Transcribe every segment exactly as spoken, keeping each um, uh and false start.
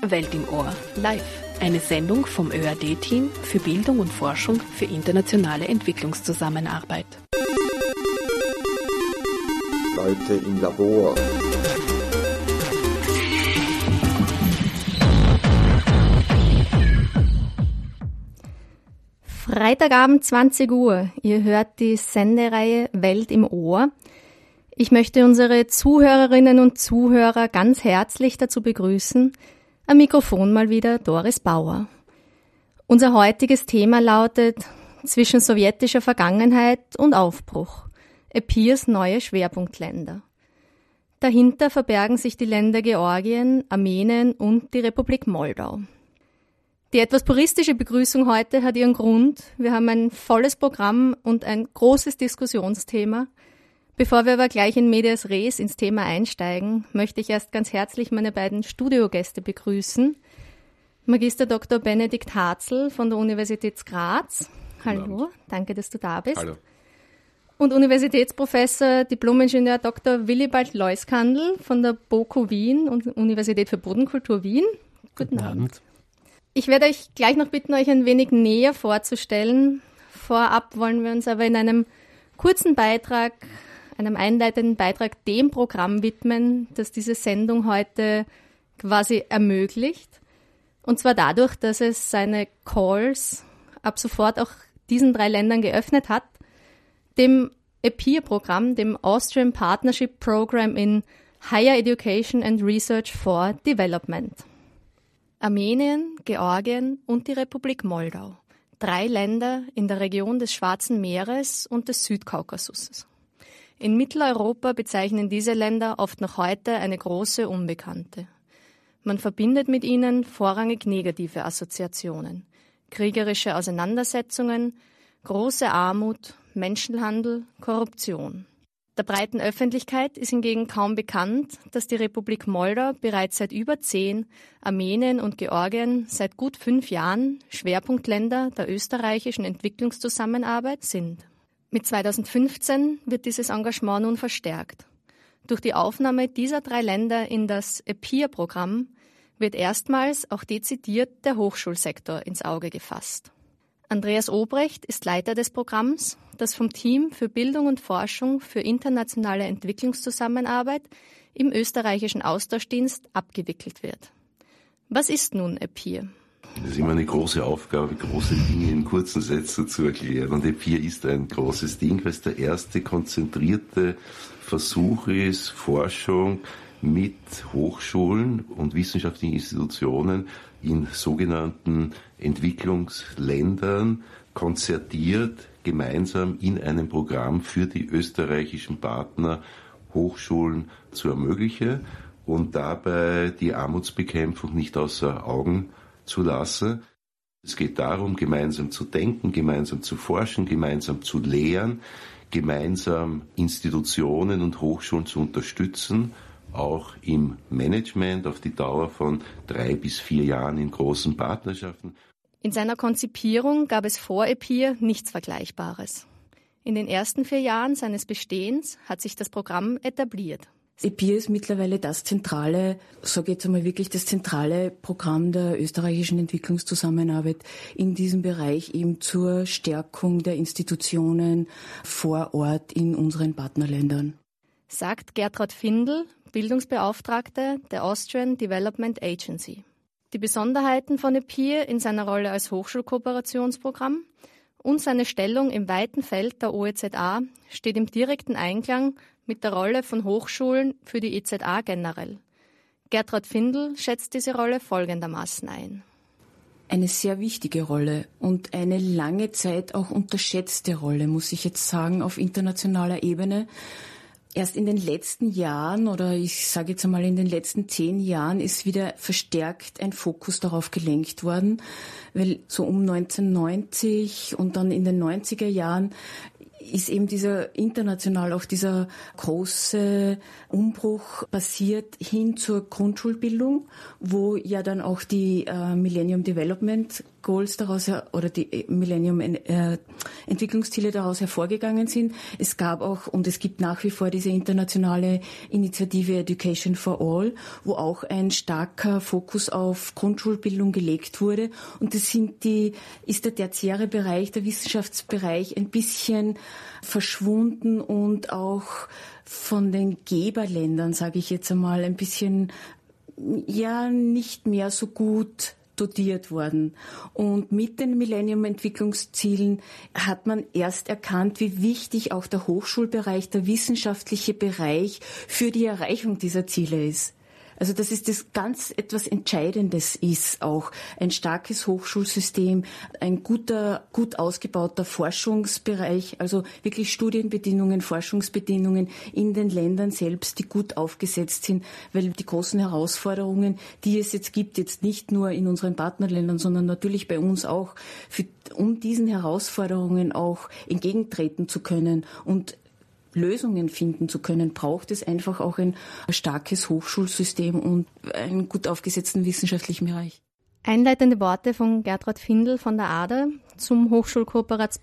Welt im Ohr, live. Eine Sendung vom Ö R D-Team für Bildung und Forschung für internationale Entwicklungszusammenarbeit. Leute im Labor. Freitagabend zwanzig Uhr. Ihr hört die Sendereihe Welt im Ohr. Ich möchte unsere Zuhörerinnen und Zuhörer ganz herzlich dazu begrüßen. Am Mikrofon mal wieder Doris Bauer. Unser heutiges Thema lautet zwischen sowjetischer Vergangenheit und Aufbruch. EPIRs neue Schwerpunktländer. Dahinter verbergen sich die Länder Georgien, Armenien und die Republik Moldau. Die etwas puristische Begrüßung heute hat ihren Grund. Wir haben ein volles Programm und ein großes Diskussionsthema. Bevor wir aber gleich in medias res ins Thema einsteigen, möchte ich erst ganz herzlich meine beiden Studiogäste begrüßen. Magister Doktor Benedikt Harzl von der Universität Graz. Hallo, danke, dass du da bist. Hallo. Und Universitätsprofessor Diplomingenieur Doktor Willibald Leuskandl von der BOKU Wien und Universität für Bodenkultur Wien. Guten, Guten Abend. Abend. Ich werde euch gleich noch bitten, euch ein wenig näher vorzustellen. Vorab wollen wir uns aber in einem kurzen Beitrag, einem einleitenden Beitrag dem Programm widmen, das diese Sendung heute quasi ermöglicht. Und zwar dadurch, dass es seine Calls ab sofort auch diesen drei Ländern geöffnet hat, dem EPIR-Programm, dem Austrian Partnership Program in Higher Education and Research for Development. Armenien, Georgien und die Republik Moldau. Drei Länder in der Region des Schwarzen Meeres und des Südkaukasus. In Mitteleuropa bezeichnen diese Länder oft noch heute eine große Unbekannte. Man verbindet mit ihnen vorrangig negative Assoziationen, kriegerische Auseinandersetzungen, große Armut, Menschenhandel, Korruption. Der breiten Öffentlichkeit ist hingegen kaum bekannt, dass die Republik Moldau bereits seit über zehn, Armenien und Georgien seit gut fünf Jahren Schwerpunktländer der österreichischen Entwicklungszusammenarbeit sind. Mit zweitausendfünfzehn wird dieses Engagement nun verstärkt. Durch die Aufnahme dieser drei Länder in das EPIR-Programm wird erstmals auch dezidiert der Hochschulsektor ins Auge gefasst. Andreas Obrecht ist Leiter des Programms, das vom Team für Bildung und Forschung für internationale Entwicklungszusammenarbeit im österreichischen Austauschdienst abgewickelt wird. Was ist nun EPIR? Das ist immer eine große Aufgabe, große Dinge in kurzen Sätzen zu erklären. Und EPIR ist ein großes Ding, weil es der erste konzentrierte Versuch ist, Forschung mit Hochschulen und wissenschaftlichen Institutionen in sogenannten Entwicklungsländern konzertiert, gemeinsam in einem Programm für die österreichischen Partner Hochschulen zu ermöglichen und dabei die Armutsbekämpfung nicht außer Augen zu lassen. Es geht darum, gemeinsam zu denken, gemeinsam zu forschen, gemeinsam zu lehren, gemeinsam Institutionen und Hochschulen zu unterstützen, auch im Management auf die Dauer von drei bis vier Jahren in großen Partnerschaften. In seiner Konzipierung gab es vor EPIR nichts Vergleichbares. In den ersten vier Jahren seines Bestehens hat sich das Programm etabliert. EPIR ist mittlerweile das zentrale, sage jetzt einmal wirklich das zentrale Programm der österreichischen Entwicklungszusammenarbeit in diesem Bereich eben zur Stärkung der Institutionen vor Ort in unseren Partnerländern. Sagt Gertraud Findl, Bildungsbeauftragte der Austrian Development Agency. Die Besonderheiten von EPIR in seiner Rolle als Hochschulkooperationsprogramm und seine Stellung im weiten Feld der O E Z A steht im direkten Einklang mit der Rolle von Hochschulen für die E Z A generell. Gertraud Findl schätzt diese Rolle folgendermaßen ein. Eine sehr wichtige Rolle und eine lange Zeit auch unterschätzte Rolle, muss ich jetzt sagen, auf internationaler Ebene. Erst in den letzten Jahren oder ich sage jetzt einmal in den letzten zehn Jahren ist wieder verstärkt ein Fokus darauf gelenkt worden, weil so um neunzehnhundertneunzig und dann in den neunziger Jahren ist eben dieser international auch dieser große Umbruch passiert hin zur Grundschulbildung, wo ja dann auch die äh, Millennium Development Goals daraus oder die Millennium äh, Entwicklungsziele daraus hervorgegangen sind. Es gab auch und es gibt nach wie vor diese internationale Initiative Education for All, wo auch ein starker Fokus auf Grundschulbildung gelegt wurde. Und das sind die, ist der tertiäre Bereich, der Wissenschaftsbereich ein bisschen verschwunden und auch von den Geberländern, sage ich jetzt einmal, ein bisschen ja nicht mehr so gut dotiert worden. Und mit den Millennium-Entwicklungszielen hat man erst erkannt, wie wichtig auch der Hochschulbereich, der wissenschaftliche Bereich für die Erreichung dieser Ziele ist. Also dass es das ganz etwas Entscheidendes ist, auch ein starkes Hochschulsystem, ein guter, gut ausgebauter Forschungsbereich, also wirklich Studienbedingungen, Forschungsbedingungen in den Ländern selbst, die gut aufgesetzt sind, weil die großen Herausforderungen, die es jetzt gibt, jetzt nicht nur in unseren Partnerländern, sondern natürlich bei uns auch, für, um diesen Herausforderungen auch entgegentreten zu können und Lösungen finden zu können, braucht es einfach auch ein starkes Hochschulsystem und einen gut aufgesetzten wissenschaftlichen Bereich. Einleitende Worte von Gertrud Findl von der A D A zum Hochschulkooperat-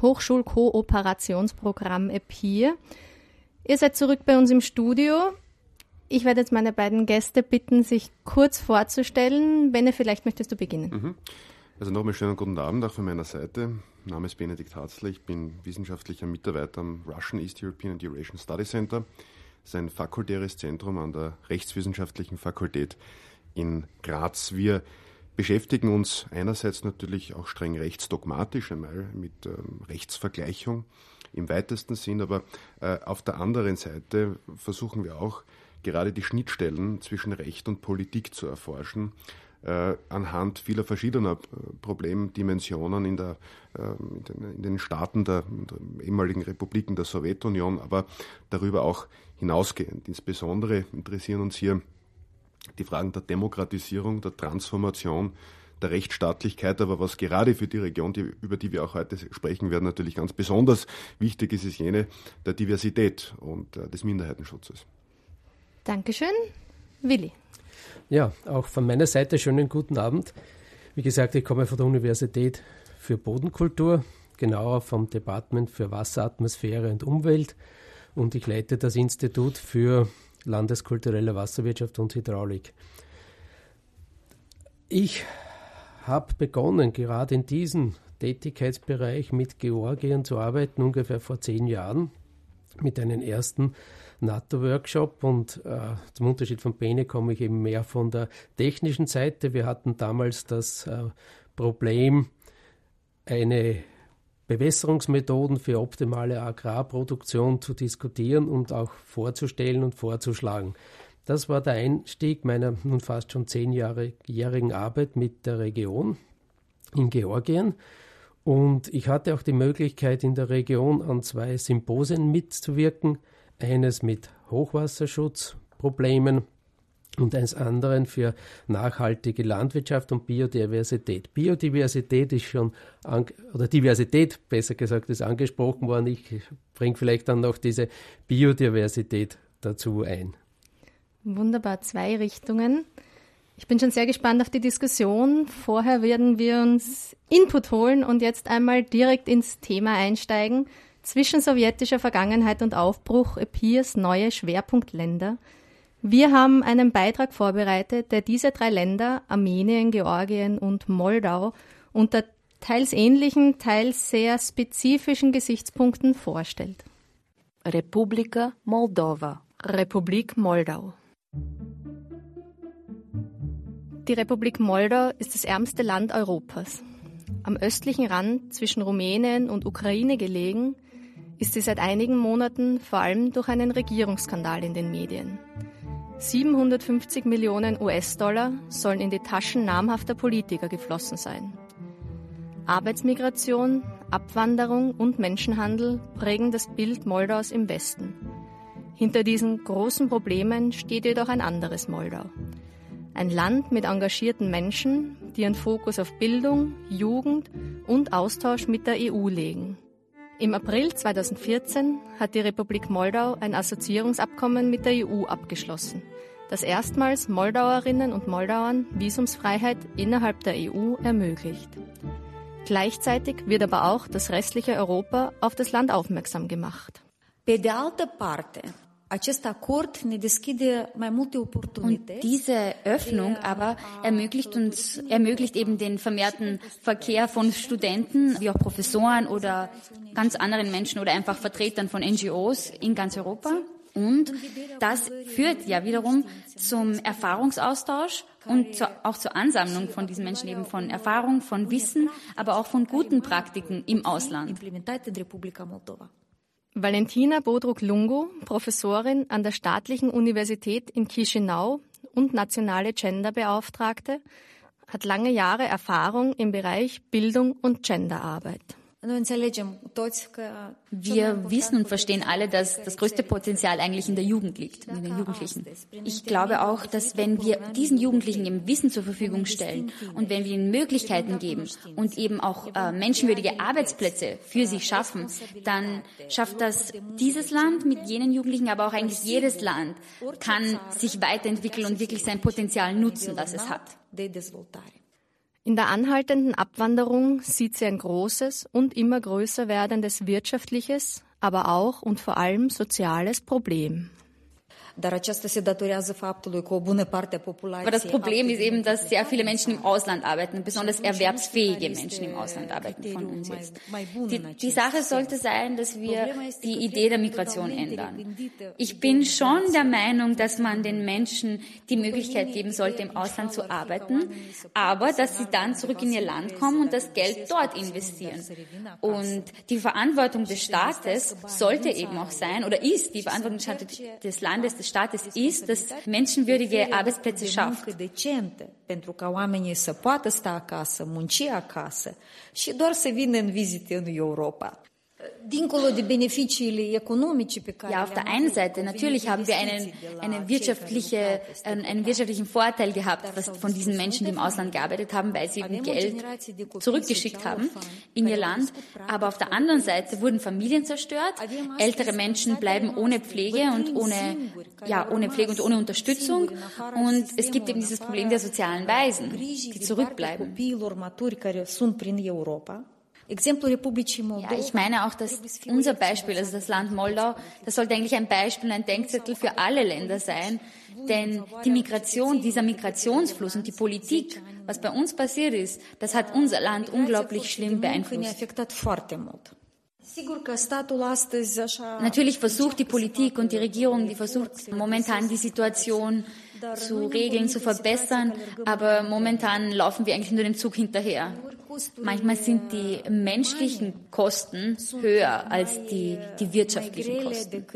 Hochschulkooperationsprogramm E P I R. Ihr seid zurück bei uns im Studio. Ich werde jetzt meine beiden Gäste bitten, sich kurz vorzustellen. Benne, vielleicht möchtest du beginnen. Mhm. Also nochmal schönen guten Abend auch von meiner Seite. Mein Name ist Benedikt Hatzler, ich bin wissenschaftlicher Mitarbeiter am Russian East European and Eurasian Study Center. Das ist ein fakultäres Zentrum an der Rechtswissenschaftlichen Fakultät in Graz. Wir beschäftigen uns einerseits natürlich auch streng rechtsdogmatisch, einmal mit ähm, Rechtsvergleichung im weitesten Sinn, aber äh, auf der anderen Seite versuchen wir auch gerade die Schnittstellen zwischen Recht und Politik zu erforschen, Äh, anhand vieler verschiedener äh, Problemdimensionen in, der, äh, in, den, in den Staaten der, der ehemaligen Republiken der Sowjetunion, aber darüber auch hinausgehend. Insbesondere interessieren uns hier die Fragen der Demokratisierung, der Transformation, der Rechtsstaatlichkeit, aber was gerade für die Region, die, über die wir auch heute sprechen werden, natürlich ganz besonders wichtig ist, ist jene der Diversität und äh, des Minderheitenschutzes. Dankeschön. Willi. Ja, auch von meiner Seite schönen guten Abend. Wie gesagt, ich komme von der Universität für Bodenkultur, genauer vom Department für Wasser, Atmosphäre und Umwelt, und ich leite das Institut für landeskulturelle Wasserwirtschaft und Hydraulik. Ich habe begonnen, gerade in diesem Tätigkeitsbereich mit Georgien zu arbeiten, ungefähr vor zehn Jahren, mit einem ersten NATO-Workshop, und äh, zum Unterschied von Bene komme ich eben mehr von der technischen Seite. Wir hatten damals das äh, Problem, eine Bewässerungsmethoden für optimale Agrarproduktion zu diskutieren und auch vorzustellen und vorzuschlagen. Das war der Einstieg meiner nun fast schon zehnjährigen Arbeit mit der Region in Georgien. Und ich hatte auch die Möglichkeit, in der Region an zwei Symposien mitzuwirken. Eines mit Hochwasserschutzproblemen und eines anderen für nachhaltige Landwirtschaft und Biodiversität. Biodiversität ist schon, an, oder Diversität besser gesagt, ist angesprochen worden. Ich bringe vielleicht dann noch diese Biodiversität dazu ein. Wunderbar, zwei Richtungen. Ich bin schon sehr gespannt auf die Diskussion. Vorher werden wir uns Input holen und jetzt einmal direkt ins Thema einsteigen. Zwischen sowjetischer Vergangenheit und Aufbruch, E P I Rs neue Schwerpunktländer. Wir haben einen Beitrag vorbereitet, der diese drei Länder, Armenien, Georgien und Moldau, unter teils ähnlichen, teils sehr spezifischen Gesichtspunkten vorstellt. Republika Moldova. Republik Moldau. Die Republik Moldau ist das ärmste Land Europas. Am östlichen Rand zwischen Rumänien und Ukraine gelegen, ist sie seit einigen Monaten vor allem durch einen Regierungsskandal in den Medien. siebenhundertfünfzig Millionen U S-Dollar sollen in die Taschen namhafter Politiker geflossen sein. Arbeitsmigration, Abwanderung und Menschenhandel prägen das Bild Moldaus im Westen. Hinter diesen großen Problemen steht jedoch ein anderes Moldau. Ein Land mit engagierten Menschen, die ihren Fokus auf Bildung, Jugend und Austausch mit der E U legen. Im April zweitausendvierzehn hat die Republik Moldau ein Assoziierungsabkommen mit der E U abgeschlossen, das erstmals Moldauerinnen und Moldauern Visumsfreiheit innerhalb der E U ermöglicht. Gleichzeitig wird aber auch das restliche Europa auf das Land aufmerksam gemacht. Pe de altă parte, Und diese Öffnung aber ermöglicht uns, ermöglicht eben den vermehrten Verkehr von Studenten, wie auch Professoren oder ganz anderen Menschen oder einfach Vertretern von N G Os in ganz Europa. Und das führt ja wiederum zum Erfahrungsaustausch und zur, auch zur Ansammlung von diesen Menschen eben von Erfahrung, von Wissen, aber auch von guten Praktiken im Ausland. Valentina Bodrug-Lungo, Professorin an der Staatlichen Universität in Chișinău und nationale Genderbeauftragte, hat lange Jahre Erfahrung im Bereich Bildung und Genderarbeit. Wir wissen und verstehen alle, dass das größte Potenzial eigentlich in der Jugend liegt, in den Jugendlichen. Ich glaube auch, dass wenn wir diesen Jugendlichen eben Wissen zur Verfügung stellen und wenn wir ihnen Möglichkeiten geben und eben auch äh, menschenwürdige Arbeitsplätze für sie schaffen, dann schafft das dieses Land mit jenen Jugendlichen, aber auch eigentlich jedes Land kann sich weiterentwickeln und wirklich sein Potenzial nutzen, das es hat. In der anhaltenden Abwanderung sieht sie ein großes und immer größer werdendes wirtschaftliches, aber auch und vor allem soziales Problem. Aber das Problem ist eben, dass sehr viele Menschen im Ausland arbeiten, besonders erwerbsfähige Menschen im Ausland arbeiten von uns jetzt. Die, die Sache sollte sein, dass wir die Idee der Migration ändern. Ich bin schon der Meinung, dass man den Menschen die Möglichkeit geben sollte, im Ausland zu arbeiten, aber dass sie dann zurück in ihr Land kommen und das Geld dort investieren. Und die Verantwortung des Staates sollte eben auch sein, oder ist die Verantwortung des Landes, des Staates ist, dass menschenwürdige Arbeitsplätze schafft. Pentru ca oamenii să poată sta acasă, munci acasă și doar să vină în vizite în Europa. Ja, auf der einen Seite, natürlich haben wir einen, eine wirtschaftliche, einen wirtschaftlichen Vorteil gehabt was von diesen Menschen, die im Ausland gearbeitet haben, weil sie eben Geld zurückgeschickt haben in ihr Land. Aber auf der anderen Seite wurden Familien zerstört, ältere Menschen bleiben ohne Pflege und ohne, ja, ohne Pflege und ohne Unterstützung. Und es gibt eben dieses Problem der sozialen Waisen, die zurückbleiben. Ja, ich meine auch, dass unser Beispiel, also das Land Moldau, das sollte eigentlich ein Beispiel, ein Denkzettel für alle Länder sein, denn die Migration, dieser Migrationsfluss und die Politik, was bei uns passiert ist, das hat unser Land unglaublich schlimm beeinflusst. Natürlich versucht die Politik und die Regierung, die versucht momentan die Situation zu regeln, zu verbessern, aber momentan laufen wir eigentlich nur dem Zug hinterher. Manchmal sind die menschlichen Kosten höher als die, die wirtschaftlichen Kosten.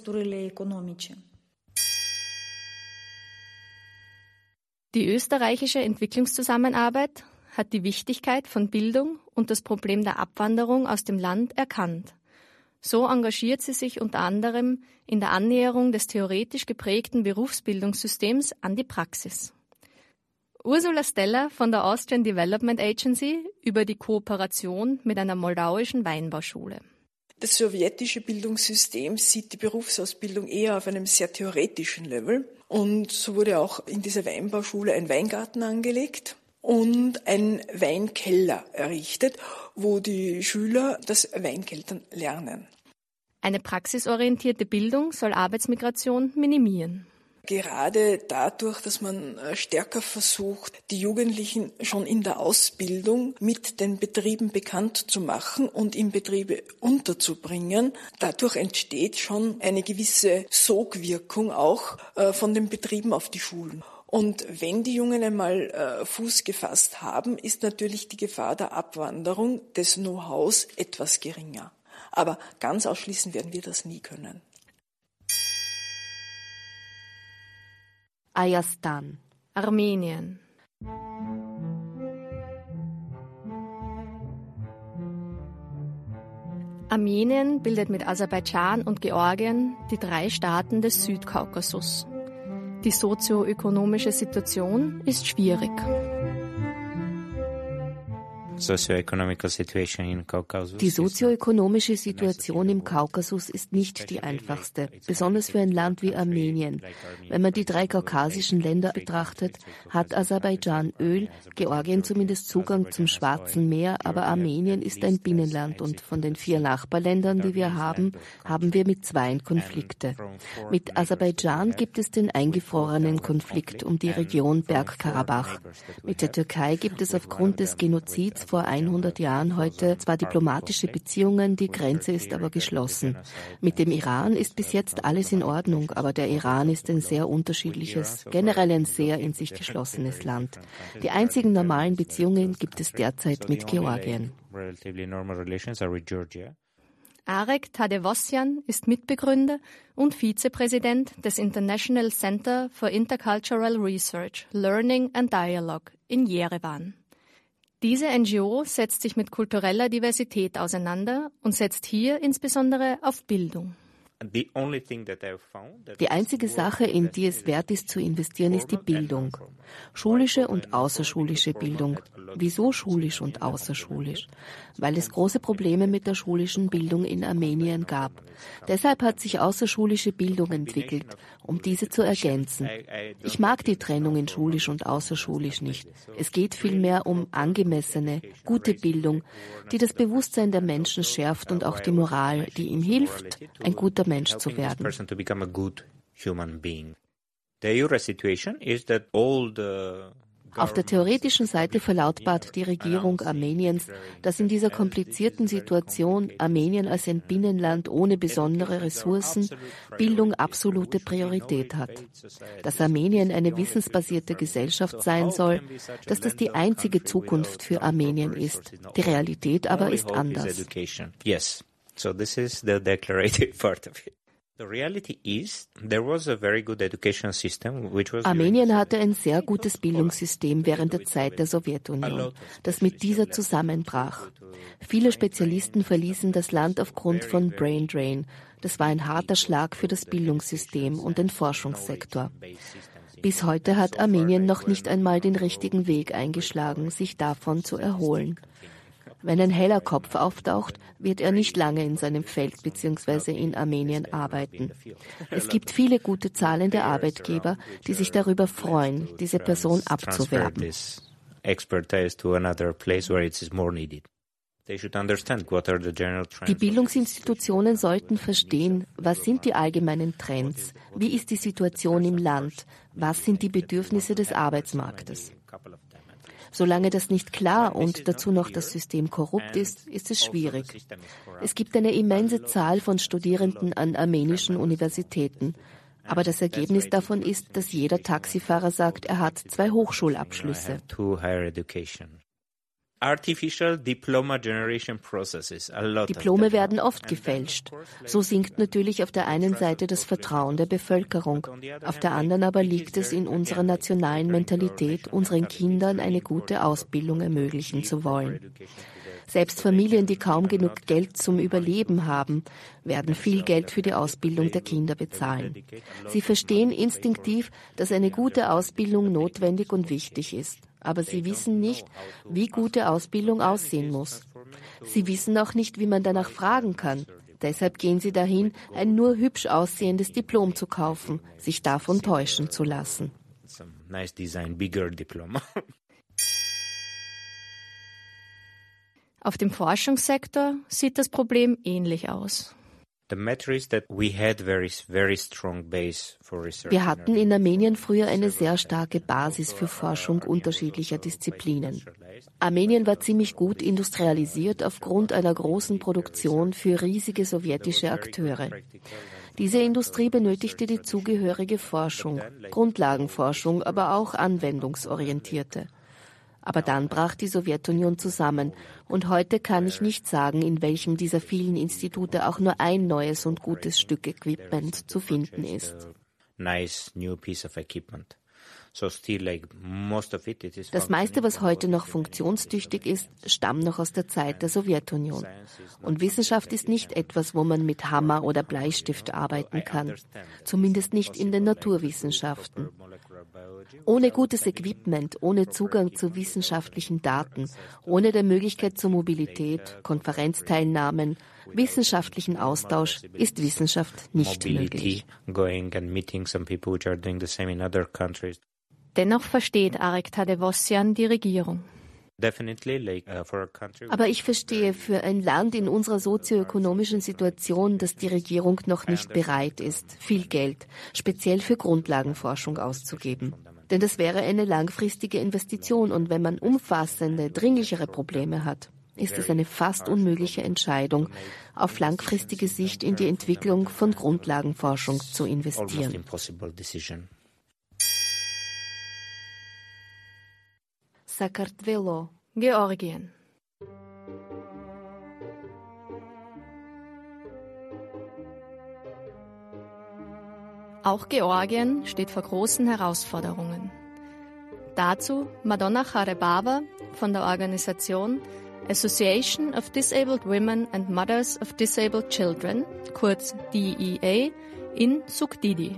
Die österreichische Entwicklungszusammenarbeit hat die Wichtigkeit von Bildung und das Problem der Abwanderung aus dem Land erkannt. So engagiert sie sich unter anderem in der Annäherung des theoretisch geprägten Berufsbildungssystems an die Praxis. Ursula Steller von der Austrian Development Agency über die Kooperation mit einer moldauischen Weinbauschule. Das sowjetische Bildungssystem sieht die Berufsausbildung eher auf einem sehr theoretischen Level. Und so wurde auch in dieser Weinbauschule ein Weingarten angelegt und ein Weinkeller errichtet, wo die Schüler das Weinkeltern lernen. Eine praxisorientierte Bildung soll Arbeitsmigration minimieren. Gerade dadurch, dass man stärker versucht, die Jugendlichen schon in der Ausbildung mit den Betrieben bekannt zu machen und in Betriebe unterzubringen, dadurch entsteht schon eine gewisse Sogwirkung auch von den Betrieben auf die Schulen. Und wenn die Jungen einmal äh, Fuß gefasst haben, ist natürlich die Gefahr der Abwanderung des Know-hows etwas geringer. Aber ganz ausschließen werden wir das nie können. Ayastan, Armenien. Armenien bildet mit Aserbaidschan und Georgien die drei Staaten des Südkaukasus. Die sozioökonomische Situation ist schwierig. Die sozioökonomische Situation im Kaukasus ist nicht die einfachste, besonders für ein Land wie Armenien. Wenn man die drei kaukasischen Länder betrachtet, hat Aserbaidschan Öl, Georgien zumindest Zugang zum Schwarzen Meer, aber Armenien ist ein Binnenland und von den vier Nachbarländern, die wir haben, haben wir mit zweien Konflikte. Mit Aserbaidschan gibt es den eingefrorenen Konflikt um die Region Bergkarabach. Mit der Türkei gibt es aufgrund des Genozids vor hundert Jahren heute zwar diplomatische Beziehungen, die Grenze ist aber geschlossen. Mit dem Iran ist bis jetzt alles in Ordnung, aber der Iran ist ein sehr unterschiedliches, generell ein sehr in sich geschlossenes Land. Die einzigen normalen Beziehungen gibt es derzeit mit Georgien. Arek Tadevosyan ist Mitbegründer und Vizepräsident des International Center for Intercultural Research, Learning and Dialogue in Jerewan. Diese N G O setzt sich mit kultureller Diversität auseinander und setzt hier insbesondere auf Bildung. Die einzige Sache, in die es wert ist zu investieren, ist die Bildung. Schulische und außerschulische Bildung. Wieso schulisch und außerschulisch? Weil es große Probleme mit der schulischen Bildung in Armenien gab. Deshalb hat sich außerschulische Bildung entwickelt, um diese zu ergänzen. Ich mag die Trennung in schulisch und außerschulisch nicht. Es geht vielmehr um angemessene, gute Bildung, die das Bewusstsein der Menschen schärft und auch die Moral, die ihm hilft, ein guter Mensch zu werden. Auf der theoretischen Seite verlautbart die Regierung Armeniens, dass in dieser komplizierten Situation Armenien als ein Binnenland ohne besondere Ressourcen Bildung absolute Priorität hat. Dass Armenien eine wissensbasierte Gesellschaft sein soll, dass das die einzige Zukunft für Armenien ist. Die Realität aber ist anders. So this is the declarative part of it. Armenien hatte ein sehr gutes Bildungssystem während der Zeit der Sowjetunion, das mit dieser zusammenbrach. Viele Spezialisten verließen das Land aufgrund von Brain Drain. Das war ein harter Schlag für das Bildungssystem und den Forschungssektor. Bis heute hat Armenien noch nicht einmal den richtigen Weg eingeschlagen, sich davon zu erholen. Wenn ein heller Kopf auftaucht, wird er nicht lange in seinem Feld bzw. in Armenien arbeiten. Es gibt viele gute zahlende Arbeitgeber, die sich darüber freuen, diese Person abzuwerben. Die Bildungsinstitutionen sollten verstehen, was sind die allgemeinen Trends, wie ist die Situation im Land, was sind die Bedürfnisse des Arbeitsmarktes. Solange das nicht klar und dazu noch das System korrupt ist, ist es schwierig. Es gibt eine immense Zahl von Studierenden an armenischen Universitäten. Aber das Ergebnis davon ist, dass jeder Taxifahrer sagt, er hat zwei Hochschulabschlüsse. Diplome werden oft gefälscht. So sinkt natürlich auf der einen Seite das Vertrauen der Bevölkerung. Auf der anderen aber liegt es in unserer nationalen Mentalität, unseren Kindern eine gute Ausbildung ermöglichen zu wollen. Selbst Familien, die kaum genug Geld zum Überleben haben, werden viel Geld für die Ausbildung der Kinder bezahlen. Sie verstehen instinktiv, dass eine gute Ausbildung notwendig und wichtig ist. Aber sie wissen nicht, wie gute Ausbildung aussehen muss. Sie wissen auch nicht, wie man danach fragen kann. Deshalb gehen sie dahin, ein nur hübsch aussehendes Diplom zu kaufen, sich davon täuschen zu lassen. Auf dem Forschungssektor sieht das Problem ähnlich aus. Wir hatten in Armenien früher eine sehr starke Basis für Forschung unterschiedlicher Disziplinen. Armenien war ziemlich gut industrialisiert aufgrund einer großen Produktion für riesige sowjetische Akteure. Diese Industrie benötigte die zugehörige Forschung, Grundlagenforschung, aber auch anwendungsorientierte. Aber dann brach die Sowjetunion zusammen und heute kann ich nicht sagen, in welchem dieser vielen Institute auch nur ein neues und gutes Stück Equipment zu finden ist. Das meiste, was heute noch funktionstüchtig ist, stammt noch aus der Zeit der Sowjetunion. Und Wissenschaft ist nicht etwas, wo man mit Hammer oder Bleistift arbeiten kann. Zumindest nicht in den Naturwissenschaften. Ohne gutes Equipment, ohne Zugang zu wissenschaftlichen Daten, ohne der Möglichkeit zur Mobilität, Konferenzteilnahmen, wissenschaftlichen Austausch ist Wissenschaft nicht möglich. Dennoch versteht Arek Tadevosyan die Regierung. Aber ich verstehe für ein Land in unserer sozioökonomischen Situation, dass die Regierung noch nicht bereit ist, viel Geld, speziell für Grundlagenforschung auszugeben. Denn das wäre eine langfristige Investition und wenn man umfassende, dringlichere Probleme hat, ist es eine fast unmögliche Entscheidung, auf langfristige Sicht in die Entwicklung von Grundlagenforschung zu investieren. Sakartvelo, Georgien. Auch Georgien steht vor großen Herausforderungen. Dazu Madonna Charebava von der Organisation Association of Disabled Women and Mothers of Disabled Children, kurz D E A, in Sukhdidi.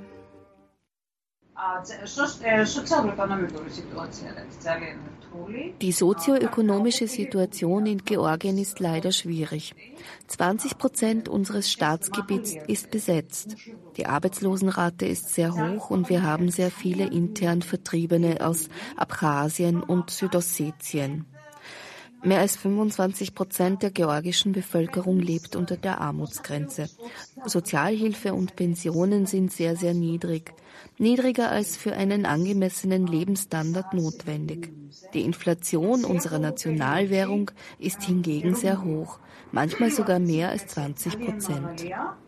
Die sozioökonomische Situation in Georgien ist leider schwierig. zwanzig Prozent unseres Staatsgebiets ist besetzt. Die Arbeitslosenrate ist sehr hoch und wir haben sehr viele intern Vertriebene aus Abchasien und Südossetien. Mehr als fünfundzwanzig Prozent der georgischen Bevölkerung lebt unter der Armutsgrenze. Sozialhilfe und Pensionen sind sehr, sehr niedrig. Niedriger als für einen angemessenen Lebensstandard notwendig. Die Inflation unserer Nationalwährung ist hingegen sehr hoch, manchmal sogar mehr als zwanzig Prozent.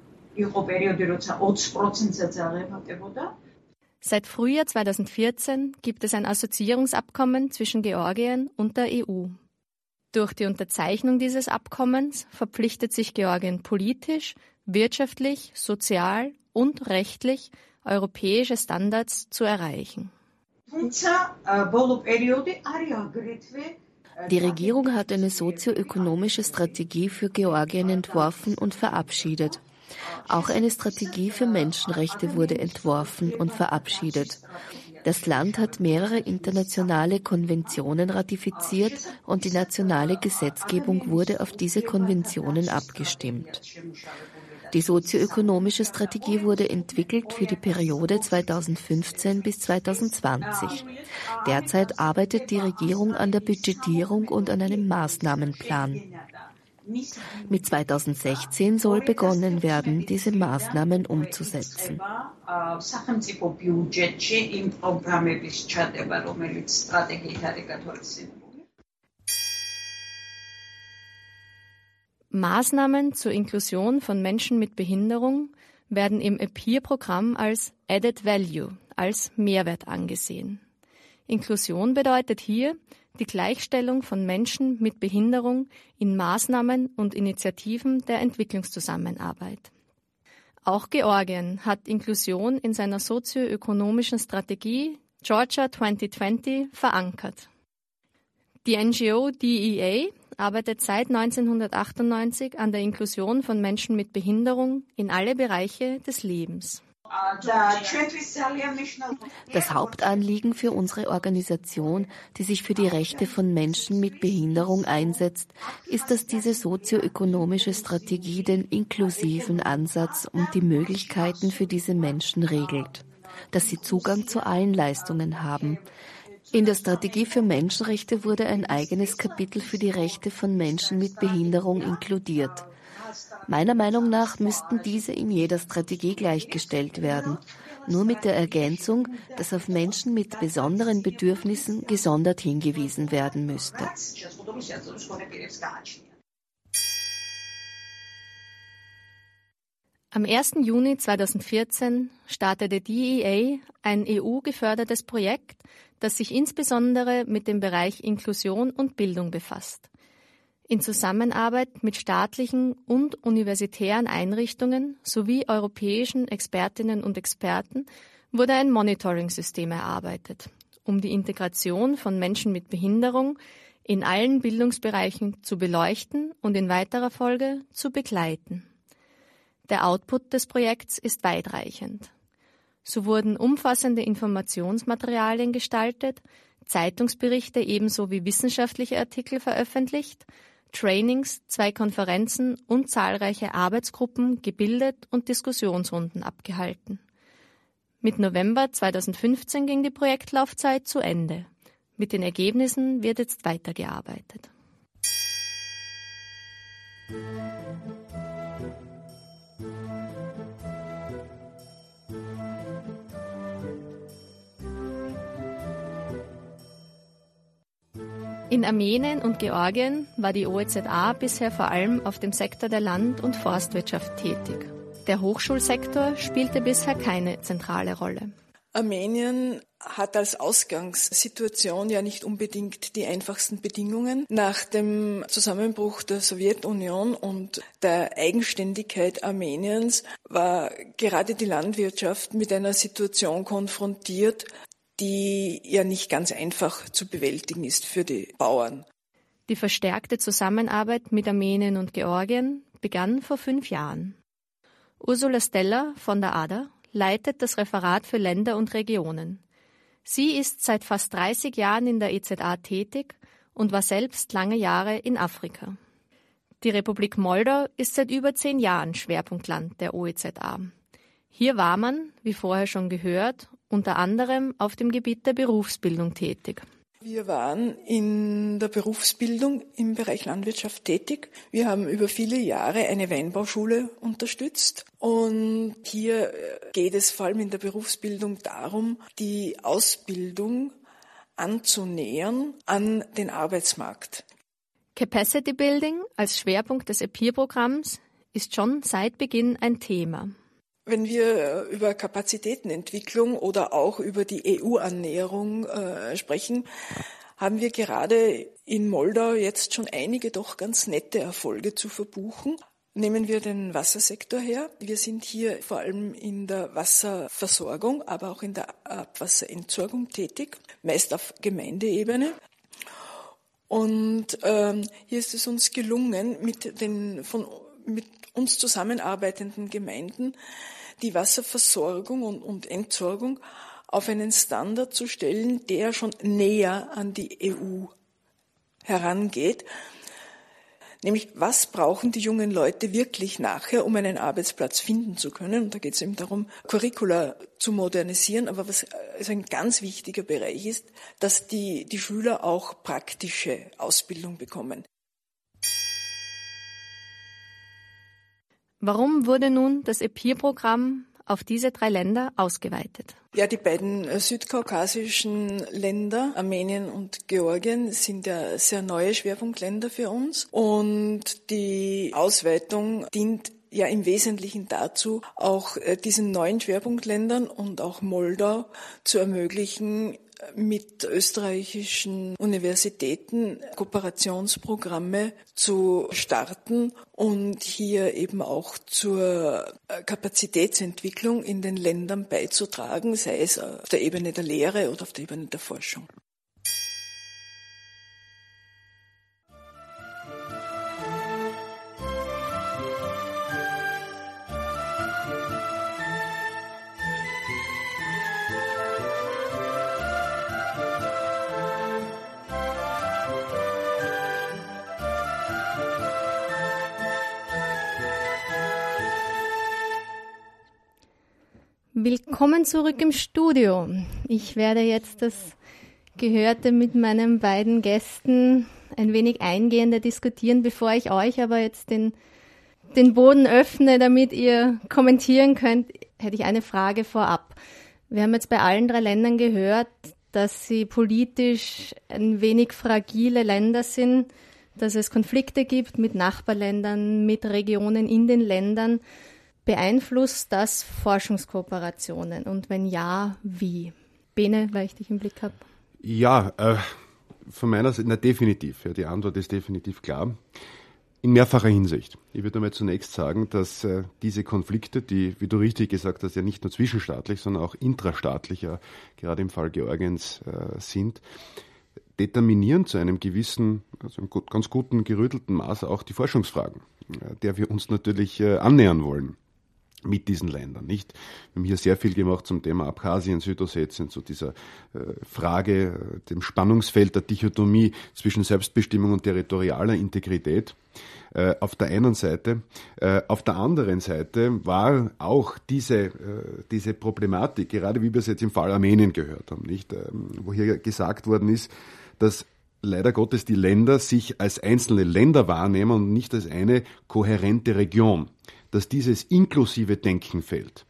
Seit Frühjahr zweitausendvierzehn gibt es ein Assoziierungsabkommen zwischen Georgien und der E U. Durch die Unterzeichnung dieses Abkommens verpflichtet sich Georgien politisch, wirtschaftlich, sozial und rechtlich, europäische Standards zu erreichen. Die Regierung hat eine sozioökonomische Strategie für Georgien entworfen und verabschiedet. Auch eine Strategie für Menschenrechte wurde entworfen und verabschiedet. Das Land hat mehrere internationale Konventionen ratifiziert und die nationale Gesetzgebung wurde auf diese Konventionen abgestimmt. Die sozioökonomische Strategie wurde entwickelt für die Periode zweitausendfünfzehn bis zweitausendzwanzig. Derzeit arbeitet die Regierung an der Budgetierung und an einem Maßnahmenplan. Mit zweitausendsechzehn soll begonnen werden, diese Maßnahmen umzusetzen. Maßnahmen zur Inklusion von Menschen mit Behinderung werden im APPEAR-Programm als Added Value, als Mehrwert angesehen. Inklusion bedeutet hier die Gleichstellung von Menschen mit Behinderung in Maßnahmen und Initiativen der Entwicklungszusammenarbeit. Auch Georgien hat Inklusion in seiner sozioökonomischen Strategie Georgia zwanzig zwanzig verankert. Die N G O D E A arbeitet seit neunzehnhundertachtundneunzig an der Inklusion von Menschen mit Behinderung in alle Bereiche des Lebens. Das Hauptanliegen für unsere Organisation, die sich für die Rechte von Menschen mit Behinderung einsetzt, ist, dass diese sozioökonomische Strategie den inklusiven Ansatz und die Möglichkeiten für diese Menschen regelt, dass sie Zugang zu allen Leistungen haben. In der Strategie für Menschenrechte wurde ein eigenes Kapitel für die Rechte von Menschen mit Behinderung inkludiert. Meiner Meinung nach müssten diese in jeder Strategie gleichgestellt werden, nur mit der Ergänzung, dass auf Menschen mit besonderen Bedürfnissen gesondert hingewiesen werden müsste. Am ersten Juni zweitausendvierzehn startete D E A ein E U-gefördertes Projekt, das sich insbesondere mit dem Bereich Inklusion und Bildung befasst. In Zusammenarbeit mit staatlichen und universitären Einrichtungen sowie europäischen Expertinnen und Experten wurde ein Monitoring-System erarbeitet. um die Integration von Menschen mit Behinderung in allen Bildungsbereichen zu beleuchten und in weiterer Folge zu begleiten. Der Output des Projekts ist weitreichend. So wurden umfassende Informationsmaterialien gestaltet, Zeitungsberichte ebenso wie wissenschaftliche Artikel veröffentlicht, Trainings, zwei Konferenzen und zahlreiche Arbeitsgruppen gebildet und Diskussionsrunden abgehalten. Mit November zweitausendfünfzehn ging die Projektlaufzeit zu Ende. Mit den Ergebnissen wird jetzt weitergearbeitet. In Armenien und Georgien war die O E Z A bisher vor allem auf dem Sektor der Land- und Forstwirtschaft tätig. Der Hochschulsektor spielte bisher keine zentrale Rolle. Armenien hat als Ausgangssituation ja nicht unbedingt die einfachsten Bedingungen. Nach dem Zusammenbruch der Sowjetunion und der Eigenständigkeit Armeniens war gerade die Landwirtschaft mit einer Situation konfrontiert, die ja nicht ganz einfach zu bewältigen ist für die Bauern. Die verstärkte Zusammenarbeit mit Armenien und Georgien begann vor fünf Jahren. Ursula Steller von der A D A leitet das Referat für Länder und Regionen. Sie ist seit fast dreißig Jahren in der E Z A tätig und war selbst lange Jahre in Afrika. Die Republik Moldau ist seit über zehn Jahren Schwerpunktland der O E Z A. Hier war man, wie vorher schon gehört, unter anderem auf dem Gebiet der Berufsbildung tätig. Wir waren in der Berufsbildung im Bereich Landwirtschaft tätig. Wir haben über viele Jahre eine Weinbauschule unterstützt. Und hier geht es vor allem in der Berufsbildung darum, die Ausbildung anzunähern an den Arbeitsmarkt. Capacity Building als Schwerpunkt des E P I R-Programms ist schon seit Beginn ein Thema. Wenn wir über Kapazitätenentwicklung oder auch über die E U-Annäherung äh, sprechen, haben wir gerade in Moldau jetzt schon einige doch ganz nette Erfolge zu verbuchen. Nehmen wir den Wassersektor her. Wir sind hier vor allem in der Wasserversorgung, aber auch in der Abwasserentsorgung tätig, meist auf Gemeindeebene. Und ähm, hier ist es uns gelungen, mit den von mit uns zusammenarbeitenden Gemeinden die Wasserversorgung und, und Entsorgung auf einen Standard zu stellen, der schon näher an die E U herangeht. Nämlich, was brauchen die jungen Leute wirklich nachher, um einen Arbeitsplatz finden zu können? Und da geht es eben darum, Curricula zu modernisieren. Aber was also ein ganz wichtiger Bereich ist, dass die, die Schüler auch praktische Ausbildung bekommen. Warum wurde nun das E P I R-Programm auf diese drei Länder ausgeweitet? Ja, die beiden südkaukasischen Länder, Armenien und Georgien, sind ja sehr neue Schwerpunktländer für uns. Und die Ausweitung dient ja im Wesentlichen dazu, auch diesen neuen Schwerpunktländern und auch Moldau zu ermöglichen, mit österreichischen Universitäten Kooperationsprogramme zu starten und hier eben auch zur Kapazitätsentwicklung in den Ländern beizutragen, sei es auf der Ebene der Lehre oder auf der Ebene der Forschung. Willkommen zurück im Studio. Ich werde jetzt das Gehörte mit meinen beiden Gästen ein wenig eingehender diskutieren, bevor ich euch aber jetzt den, den Boden öffne, damit ihr kommentieren könnt, hätte ich eine Frage vorab. Wir haben jetzt bei allen drei Ländern gehört, dass sie politisch ein wenig fragile Länder sind, dass es Konflikte gibt mit Nachbarländern, mit Regionen in den Ländern. Beeinflusst das Forschungskooperationen? Und wenn ja, wie? Bene, weil ich dich im Blick habe. Ja, äh, von meiner Seite, na definitiv. Ja, die Antwort ist definitiv klar. In mehrfacher Hinsicht. Ich würde einmal zunächst sagen, dass äh, diese Konflikte, die, wie du richtig gesagt hast, ja nicht nur zwischenstaatlich, sondern auch intrastaatlich, ja, gerade im Fall Georgiens äh, sind, determinieren zu einem gewissen, also einem gut, ganz guten, gerüttelten Maß auch die Forschungsfragen, äh, der wir uns natürlich äh, annähern wollen mit diesen Ländern, nicht? Wir haben hier sehr viel gemacht zum Thema Abchasien, Südossetien, zu dieser äh, Frage, äh, dem Spannungsfeld der Dichotomie zwischen Selbstbestimmung und territorialer Integrität äh, auf der einen Seite. Äh, auf der anderen Seite war auch diese, äh, diese Problematik, gerade wie wir es jetzt im Fall Armenien gehört haben, nicht? Ähm, wo hier gesagt worden ist, dass leider Gottes die Länder sich als einzelne Länder wahrnehmen und nicht als eine kohärente Region, dass dieses inklusive Denken fehlt.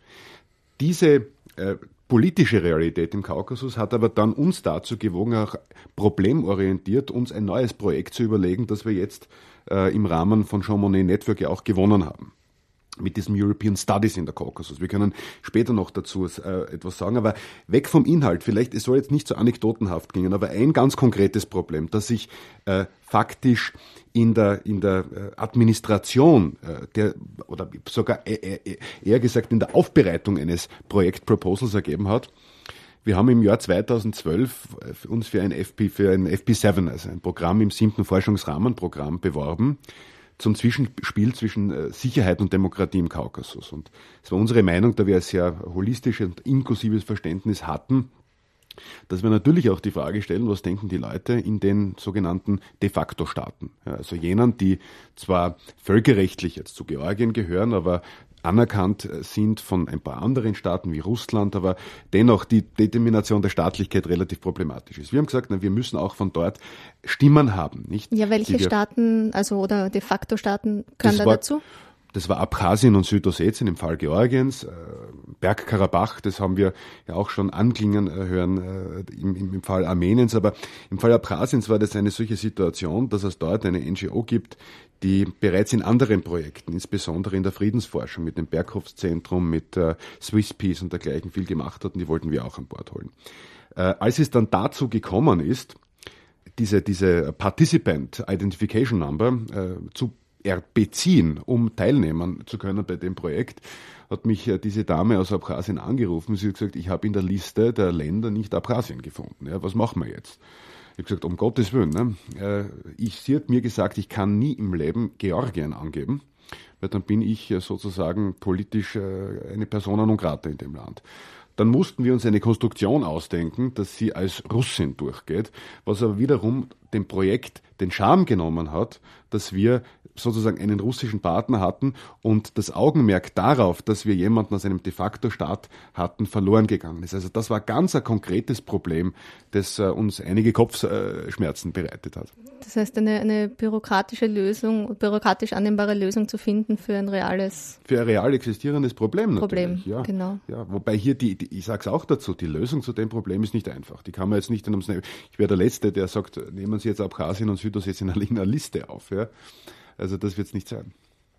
Diese äh, politische Realität im Kaukasus hat aber dann uns dazu gewogen, auch problemorientiert uns ein neues Projekt zu überlegen, das wir jetzt äh, im Rahmen von Jean Monnet Network ja auch gewonnen haben. Mit diesem European Studies in der Kaukasus. Wir können später noch dazu äh, etwas sagen, aber weg vom Inhalt. Vielleicht, es soll jetzt nicht so anekdotenhaft gehen, aber ein ganz konkretes Problem, das sich äh, faktisch in der, in der äh, Administration äh, der, oder sogar äh, äh, eher gesagt in der Aufbereitung eines Projektproposals ergeben hat. Wir haben im Jahr zweitausendzwölf uns für ein F P, für ein F P sieben, also ein Programm im siebten Forschungsrahmenprogramm beworben, zum Zwischenspiel zwischen Sicherheit und Demokratie im Kaukasus. Und es war unsere Meinung, da wir ein sehr holistisches und inklusives Verständnis hatten, dass wir natürlich auch die Frage stellen, was denken die Leute in den sogenannten de facto Staaten. Ja, also jenen, die zwar völkerrechtlich jetzt zu Georgien gehören, aber anerkannt sind von ein paar anderen Staaten wie Russland, aber dennoch die Determination der Staatlichkeit relativ problematisch ist. Wir haben gesagt, na, wir müssen auch von dort Stimmen haben, nicht? Ja, welche wir, Staaten, also oder de facto Staaten gehören da war, dazu? Das war Abchasien und Südossetien im Fall Georgiens, äh, Bergkarabach, das haben wir ja auch schon anklingen äh, hören äh, im, im Fall Armeniens, aber im Fall Abchasiens war das eine solche Situation, dass es dort eine N G O gibt, die bereits in anderen Projekten, insbesondere in der Friedensforschung mit dem Berghoffszentrum, mit äh, Swiss Peace und dergleichen viel gemacht hat und die wollten wir auch an Bord holen. Äh, als es dann dazu gekommen ist, diese, diese Participant Identification Number äh, zu beziehen, um teilnehmen zu können bei dem Projekt, hat mich äh, diese Dame aus Abchasien angerufen. Sie hat gesagt, ich habe in der Liste der Länder nicht Abchasien gefunden. Ja, was machen wir jetzt? Ich habe gesagt, um Gottes Willen. Ne? Äh, ich, sie hat mir gesagt, ich kann nie im Leben Georgien angeben, weil dann bin ich äh, sozusagen politisch äh, eine Persona non grata in dem Land. Dann mussten wir uns eine Konstruktion ausdenken, dass sie als Russin durchgeht, was aber wiederum dem Projekt den Charme genommen hat, dass wir sozusagen einen russischen Partner hatten und das Augenmerk darauf, dass wir jemanden aus einem de facto Staat hatten, verloren gegangen ist. Also das war ganz ein konkretes Problem, das äh, uns einige Kopfschmerzen bereitet hat. Das heißt, eine, eine bürokratische Lösung, bürokratisch annehmbare Lösung zu finden für ein reales... Für ein real existierendes Problem, Problem natürlich. Ja, genau. Ja, wobei hier, die, die ich sage es auch dazu, die Lösung zu dem Problem ist nicht einfach. Die kann man jetzt nicht, ich wäre der Letzte, der sagt, nehmen Sie jetzt Abchasien und Südossetien in einer Liste auf. Ja. Also das wird es nicht sein.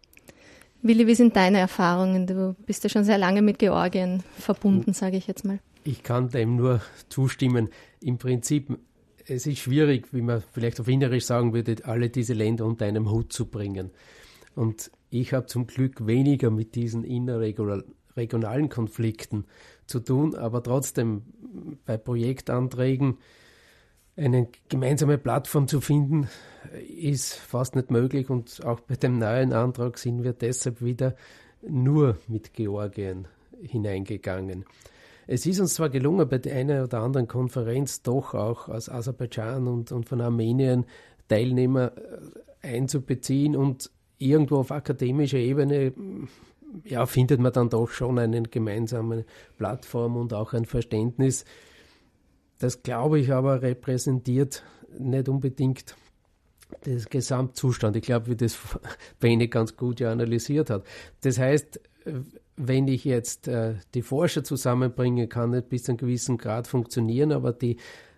Willi, wie sind deine Erfahrungen? Du bist ja schon sehr lange mit Georgien verbunden, sage ich jetzt mal. Ich kann dem nur zustimmen. Im Prinzip, es ist schwierig, wie man vielleicht auf Wienerisch sagen würde, alle diese Länder unter einem Hut zu bringen. Und ich habe zum Glück weniger mit diesen innerregionalen Konflikten zu tun, aber trotzdem bei Projektanträgen eine gemeinsame Plattform zu finden, ist fast nicht möglich und auch bei dem neuen Antrag sind wir deshalb wieder nur mit Georgien hineingegangen. Es ist uns zwar gelungen, bei der einen oder anderen Konferenz doch auch aus Aserbaidschan und, und von Armenien Teilnehmer einzubeziehen und irgendwo auf akademischer Ebene ja, findet man dann doch schon eine gemeinsame Plattform und auch ein Verständnis. Das, glaube ich, aber repräsentiert nicht unbedingt den Gesamtzustand. Ich glaube, wie das Bene ganz gut ja analysiert hat. Das heißt, wenn ich jetzt äh, die Forscher zusammenbringe, kann es bis zu einem gewissen Grad funktionieren, aber die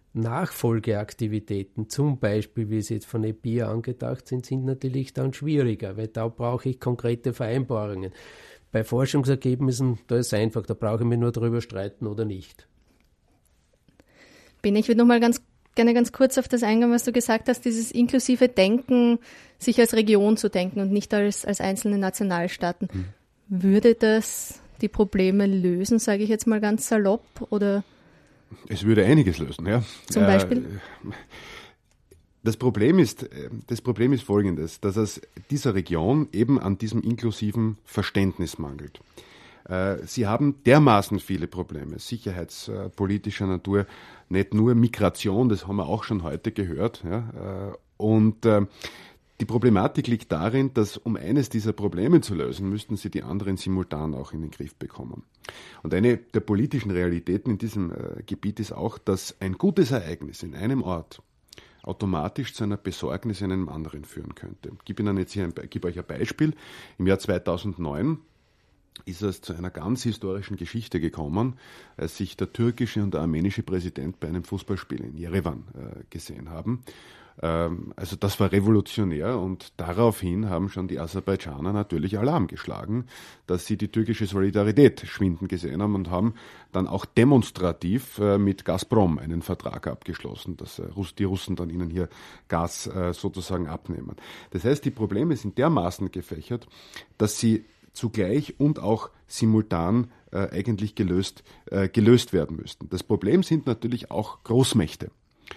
Nachfolgeaktivitäten, zum Beispiel, wie sie jetzt von E P I A angedacht sind, sind natürlich dann schwieriger, weil da brauche ich konkrete Vereinbarungen. Bei Forschungsergebnissen, da ist es einfach, da brauche ich mich nur darüber streiten oder nicht. Ben, ich würde noch mal ganz gerne ganz kurz auf das eingehen, was du gesagt hast, dieses inklusive Denken, sich als Region zu denken und nicht als, als einzelne Nationalstaaten. Hm. Würde das die Probleme lösen, sage ich jetzt mal ganz salopp, oder? Es würde einiges lösen, ja. Zum Beispiel? Das Problem ist, das Problem ist folgendes, dass es dieser Region eben an diesem inklusiven Verständnis mangelt. Sie haben dermaßen viele Probleme, sicherheitspolitischer Natur, nicht nur Migration, das haben wir auch schon heute gehört. Ja, und die Problematik liegt darin, dass um eines dieser Probleme zu lösen, müssten sie die anderen simultan auch in den Griff bekommen. Und eine der politischen Realitäten in diesem Gebiet ist auch, dass ein gutes Ereignis in einem Ort automatisch zu einer Besorgnis in einem anderen führen könnte. Ich gebe Ihnen jetzt hier ein, gebe euch ein Beispiel. Im Jahr zweitausendneun ist es zu einer ganz historischen Geschichte gekommen, als sich der türkische und der armenische Präsident bei einem Fußballspiel in Jerewan äh, gesehen haben. Ähm, also das war revolutionär und daraufhin haben schon die Aserbaidschaner natürlich Alarm geschlagen, dass sie die türkische Solidarität schwinden gesehen haben und haben dann auch demonstrativ äh, mit Gazprom einen Vertrag abgeschlossen, dass äh, die Russen dann ihnen hier Gas äh, sozusagen abnehmen. Das heißt, die Probleme sind dermaßen gefächert, dass sie zugleich und auch simultan äh, eigentlich gelöst, äh, gelöst werden müssten. Das Problem sind natürlich auch Großmächte,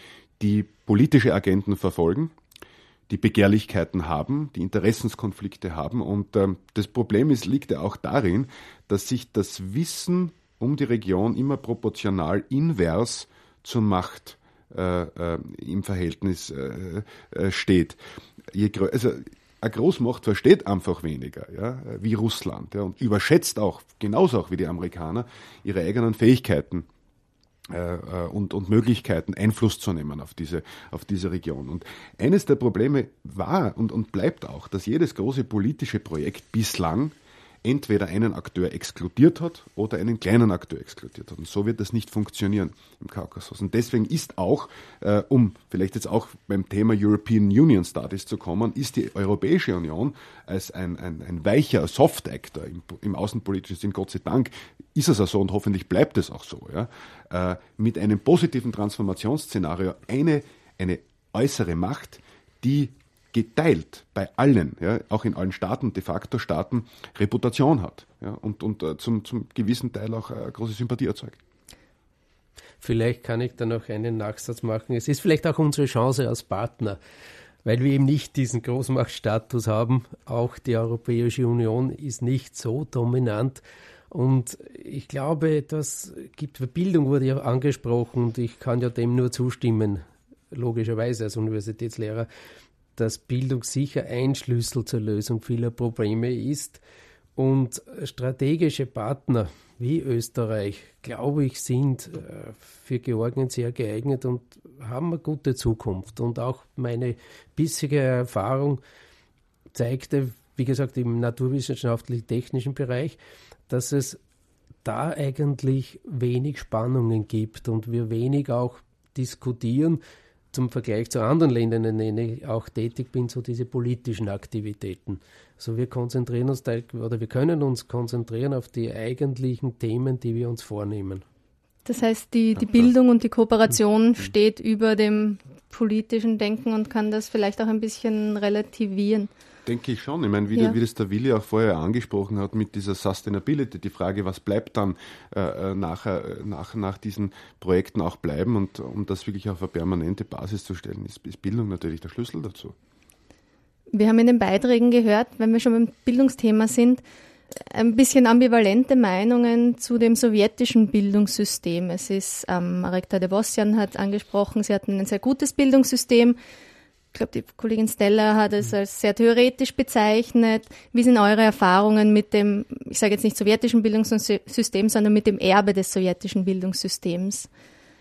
die politische Agenten verfolgen, die Begehrlichkeiten haben, die Interessenskonflikte haben. Und äh, das Problem ist, liegt ja auch darin, dass sich das Wissen um die Region immer proportional invers zur Macht äh, äh, im Verhältnis äh, äh, steht. Je grö- also, Eine Großmacht versteht einfach weniger, ja, wie Russland, ja, und überschätzt auch, genauso auch wie die Amerikaner, ihre eigenen Fähigkeiten äh, und, und Möglichkeiten, Einfluss zu nehmen auf diese, auf diese Region. Und eines der Probleme war und, und bleibt auch, dass jedes große politische Projekt bislang entweder einen Akteur exkludiert hat oder einen kleinen Akteur exkludiert hat. Und so wird das nicht funktionieren im Kaukasus. Und deswegen ist auch, äh, um vielleicht jetzt auch beim Thema European Union Studies zu kommen, ist die Europäische Union als ein, ein, ein weicher Soft-Actor im, im außenpolitischen Sinn, Gott sei Dank, ist es auch so und hoffentlich bleibt es auch so, ja, äh, mit einem positiven Transformationsszenario eine, eine äußere Macht, die geteilt bei allen, ja, auch in allen Staaten, de facto Staaten, Reputation hat, ja, und, und uh, zum, zum gewissen Teil auch uh, große Sympathie erzeugt. Vielleicht kann ich da noch einen Nachsatz machen. Es ist vielleicht auch unsere Chance als Partner, weil wir eben nicht diesen Großmachtstatus haben. Auch die Europäische Union ist nicht so dominant. Und ich glaube, das gibt, Bildung wurde ja angesprochen und ich kann ja dem nur zustimmen, logischerweise als Universitätslehrer, dass Bildung sicher ein Schlüssel zur Lösung vieler Probleme ist. Und strategische Partner wie Österreich, glaube ich, sind für Georgien sehr geeignet und haben eine gute Zukunft. Und auch meine bisherige Erfahrung zeigte, wie gesagt, im naturwissenschaftlich-technischen Bereich, dass es da eigentlich wenig Spannungen gibt und wir wenig auch diskutieren, zum Vergleich zu anderen Ländern, in denen ich auch tätig bin, so diese politischen Aktivitäten. Also wir konzentrieren uns, oder wir können uns konzentrieren auf die eigentlichen Themen, die wir uns vornehmen. Das heißt, die, die Bildung und die Kooperation steht über dem politischen Denken und kann das vielleicht auch ein bisschen relativieren. Denke ich schon. Ich meine, wie, ja. wie das der Willi auch vorher angesprochen hat mit dieser Sustainability, die Frage, was bleibt dann äh, nachher, nach, nach diesen Projekten auch bleiben und um das wirklich auf eine permanente Basis zu stellen, ist, ist Bildung natürlich der Schlüssel dazu. Wir haben in den Beiträgen gehört, wenn wir schon beim Bildungsthema sind, ein bisschen ambivalente Meinungen zu dem sowjetischen Bildungssystem. Es ist, ähm, Rektor Devosyan hat angesprochen, sie hatten ein sehr gutes Bildungssystem. Ich glaube, die Kollegin Stella hat es als sehr theoretisch bezeichnet. Wie sind eure Erfahrungen mit dem, ich sage jetzt nicht sowjetischen Bildungssystem, sondern mit dem Erbe des sowjetischen Bildungssystems?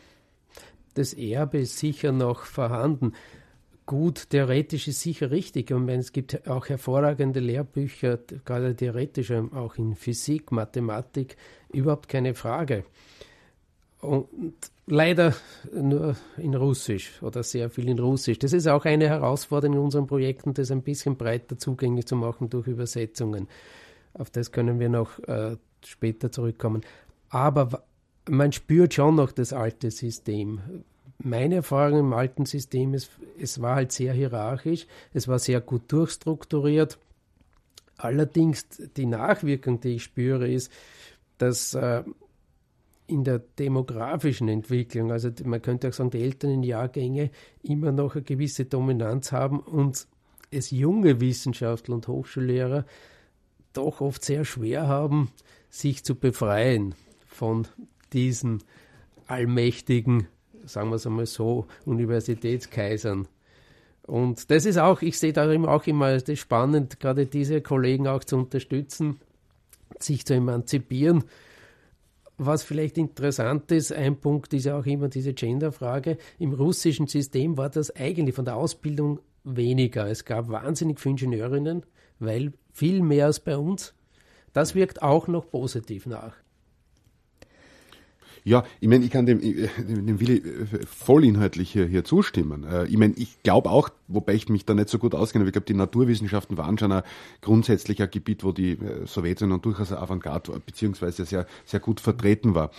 Das Erbe ist sicher noch vorhanden. Gut, theoretisch ist sicher richtig. Und es gibt auch hervorragende Lehrbücher, gerade theoretisch, auch in Physik, Mathematik, überhaupt keine Frage. Und leider nur in Russisch oder sehr viel in Russisch. Das ist auch eine Herausforderung in unseren Projekten, das ein bisschen breiter zugänglich zu machen durch Übersetzungen. Auf das können wir noch äh, später zurückkommen. Aber man spürt schon noch das alte System. meine Erfahrung im alten System ist, es war halt sehr hierarchisch, es war sehr gut durchstrukturiert. Allerdings die Nachwirkung, die ich spüre, ist, dass äh, in der demografischen Entwicklung, also man könnte auch sagen, die älteren Jahrgänge immer noch eine gewisse Dominanz haben und es junge Wissenschaftler und Hochschullehrer doch oft sehr schwer haben, sich zu befreien von diesen allmächtigen, sagen wir es einmal so, Universitätskaisern. Und das ist auch, ich sehe darin auch immer das spannend, gerade diese Kollegen auch zu unterstützen, sich zu emanzipieren. Was vielleicht interessant ist, ein Punkt ist ja auch immer diese Genderfrage. Im russischen System war das eigentlich von der Ausbildung weniger. Es gab wahnsinnig viele Ingenieurinnen, weil viel mehr als bei uns. Das wirkt auch noch positiv nach. Ja, ich meine, ich kann dem, dem Willi vollinhaltlich hier, hier zustimmen. Ich meine, ich glaube auch, wobei ich mich da nicht so gut auskenne, aber ich glaube, die Naturwissenschaften waren schon ein grundsätzlich ein Gebiet, wo die Sowjetunion durchaus eine Avantgarde war, beziehungsweise sehr, sehr gut vertreten war.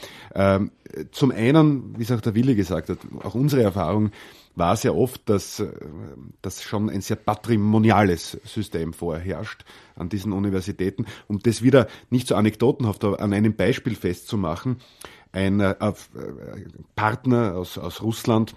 Zum einen, wie es auch der Willi gesagt hat, auch unsere Erfahrung war sehr oft, dass, dass schon ein sehr patrimoniales System vorherrscht an diesen Universitäten. Um das wieder nicht so anekdotenhaft, aber an einem Beispiel festzumachen, ein äh, Partner aus, aus Russland,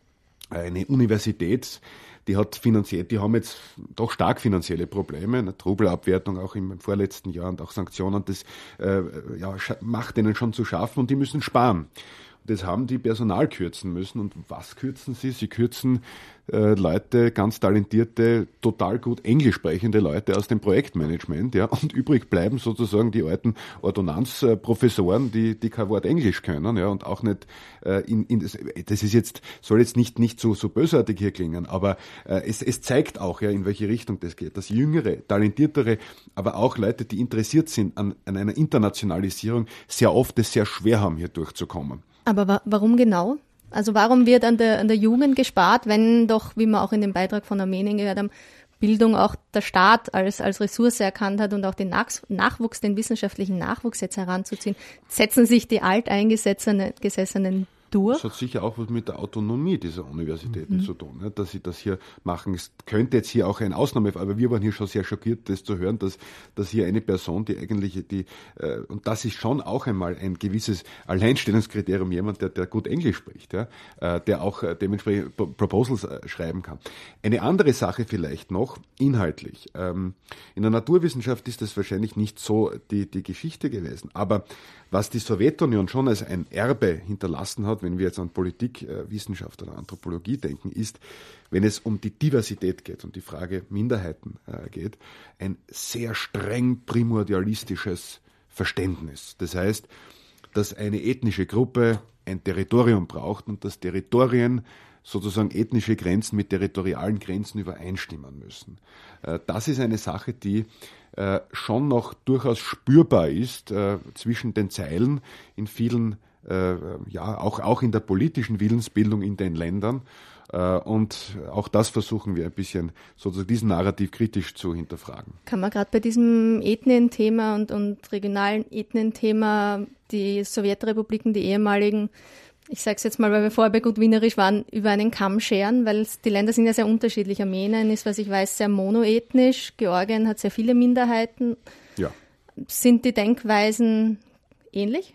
eine Universität, die hat finanziert, die haben jetzt doch stark finanzielle Probleme, eine Rubelabwertung auch im vorletzten Jahr und auch Sanktionen, das äh, ja, macht denen schon zu schaffen und die müssen sparen. Das haben die Personal kürzen müssen. Und was kürzen sie? Sie kürzen äh, Leute, ganz talentierte, total gut englisch sprechende Leute aus dem Projektmanagement, ja, und übrig bleiben sozusagen die alten Ordonnanzprofessoren, die, die kein Wort Englisch können, ja, und auch nicht äh, in, in das, das ist jetzt, soll jetzt nicht, nicht so, so bösartig hier klingen, aber äh, es, es zeigt auch, ja, in welche Richtung das geht, dass jüngere, talentiertere, aber auch Leute, die interessiert sind an, an einer Internationalisierung, sehr oft es sehr schwer haben, hier durchzukommen. Aber wa- warum genau? Also warum wird an der, an der Jugend gespart, wenn doch, wie wir auch in dem Beitrag von Armenien gehört haben, Bildung auch der Staat als, als Ressource erkannt hat und auch den Nach- Nachwuchs, den wissenschaftlichen Nachwuchs jetzt heranzuziehen? Setzen sich die Alteingesessenen durch? Das hat sicher auch was mit der Autonomie dieser Universitäten mhm. zu tun, ne, dass sie das hier machen. Es könnte jetzt hier auch ein Ausnahmefall, aber wir waren hier schon sehr schockiert, das zu hören, dass, dass hier eine Person, die eigentlich, die, äh, und das ist schon auch einmal ein gewisses Alleinstellungskriterium, jemand, der, der gut Englisch spricht, ja, äh, der auch äh, dementsprechend Pro- Proposals äh, schreiben kann. Eine andere Sache vielleicht noch, inhaltlich. Ähm, in der Naturwissenschaft ist das wahrscheinlich nicht so die, die Geschichte gewesen, aber was die Sowjetunion schon als ein Erbe hinterlassen hat, wenn wir jetzt an Politik, äh, Wissenschaft oder Anthropologie denken, ist, wenn es um die Diversität geht und die Frage Minderheiten äh, geht, ein sehr streng primordialistisches Verständnis. Das heißt, dass eine ethnische Gruppe ein Territorium braucht und dass Territorien sozusagen ethnische Grenzen mit territorialen Grenzen übereinstimmen müssen. Äh, das ist eine Sache, die äh, schon noch durchaus spürbar ist äh, zwischen den Zeilen in vielen, äh, ja, auch, auch in der politischen Willensbildung in den Ländern. Äh, und auch das versuchen wir ein bisschen, sozusagen diesen Narrativ kritisch zu hinterfragen. Kann man gerade bei diesem Ethnenthema und, und regionalen Ethnenthema die Sowjetrepubliken, die ehemaligen, ich sage es jetzt mal, weil wir vorher bei gut wienerisch waren, über einen Kamm scheren, weil die Länder sind ja sehr unterschiedlich. Armenien ist, was ich weiß, sehr monoethnisch. Georgien hat sehr viele Minderheiten. Ja. Sind die Denkweisen ähnlich?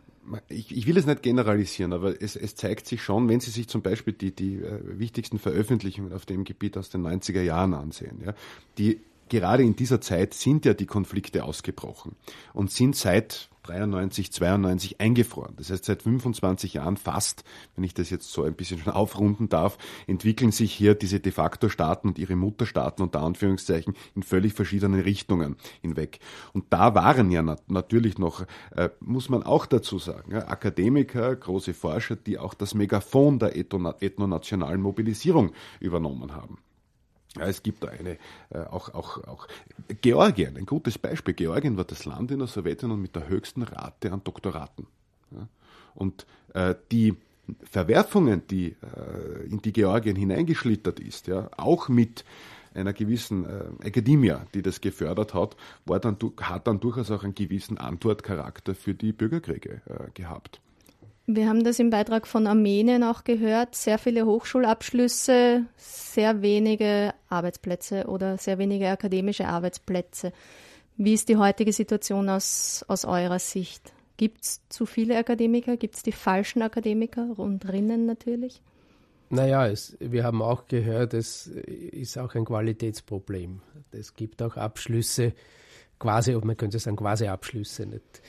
Ich, ich will es nicht generalisieren, aber es, es zeigt sich schon, wenn Sie sich zum Beispiel die, die äh, wichtigsten Veröffentlichungen auf dem Gebiet aus den neunziger Jahren ansehen, ja, die gerade in dieser Zeit sind ja die Konflikte ausgebrochen und sind seit dreiundneunzig, zweiundneunzig eingefroren. Das heißt, seit fünfundzwanzig Jahren fast, wenn ich das jetzt so ein bisschen schon aufrunden darf, entwickeln sich hier diese de facto Staaten und ihre Mutterstaaten unter Anführungszeichen in völlig verschiedene Richtungen hinweg. Und da waren ja nat- natürlich noch, äh, muss man auch dazu sagen, ja, Akademiker, große Forscher, die auch das Megafon der ethno- ethnonationalen Mobilisierung übernommen haben. Ja, es gibt da eine, äh, auch, auch, auch Georgien, ein gutes Beispiel. Georgien war das Land in der Sowjetunion mit der höchsten Rate an Doktoraten. Ja. Und äh, die Verwerfungen, die äh, in die Georgien hineingeschlittert ist, ja, auch mit einer gewissen äh, Academia, die das gefördert hat, war dann, hat dann durchaus auch einen gewissen Antwortcharakter für die Bürgerkriege äh, gehabt. Wir haben das im Beitrag von Armenien auch gehört, sehr viele Hochschulabschlüsse, sehr wenige Arbeitsplätze oder sehr wenige akademische Arbeitsplätze. Wie ist die heutige Situation aus, aus eurer Sicht? Gibt es zu viele Akademiker? Gibt es die falschen Akademiker und Rinnen natürlich? Naja, es, wir haben auch gehört, es ist auch ein Qualitätsproblem. Es gibt auch Abschlüsse, quasi, man könnte sagen quasi Abschlüsse. Nicht.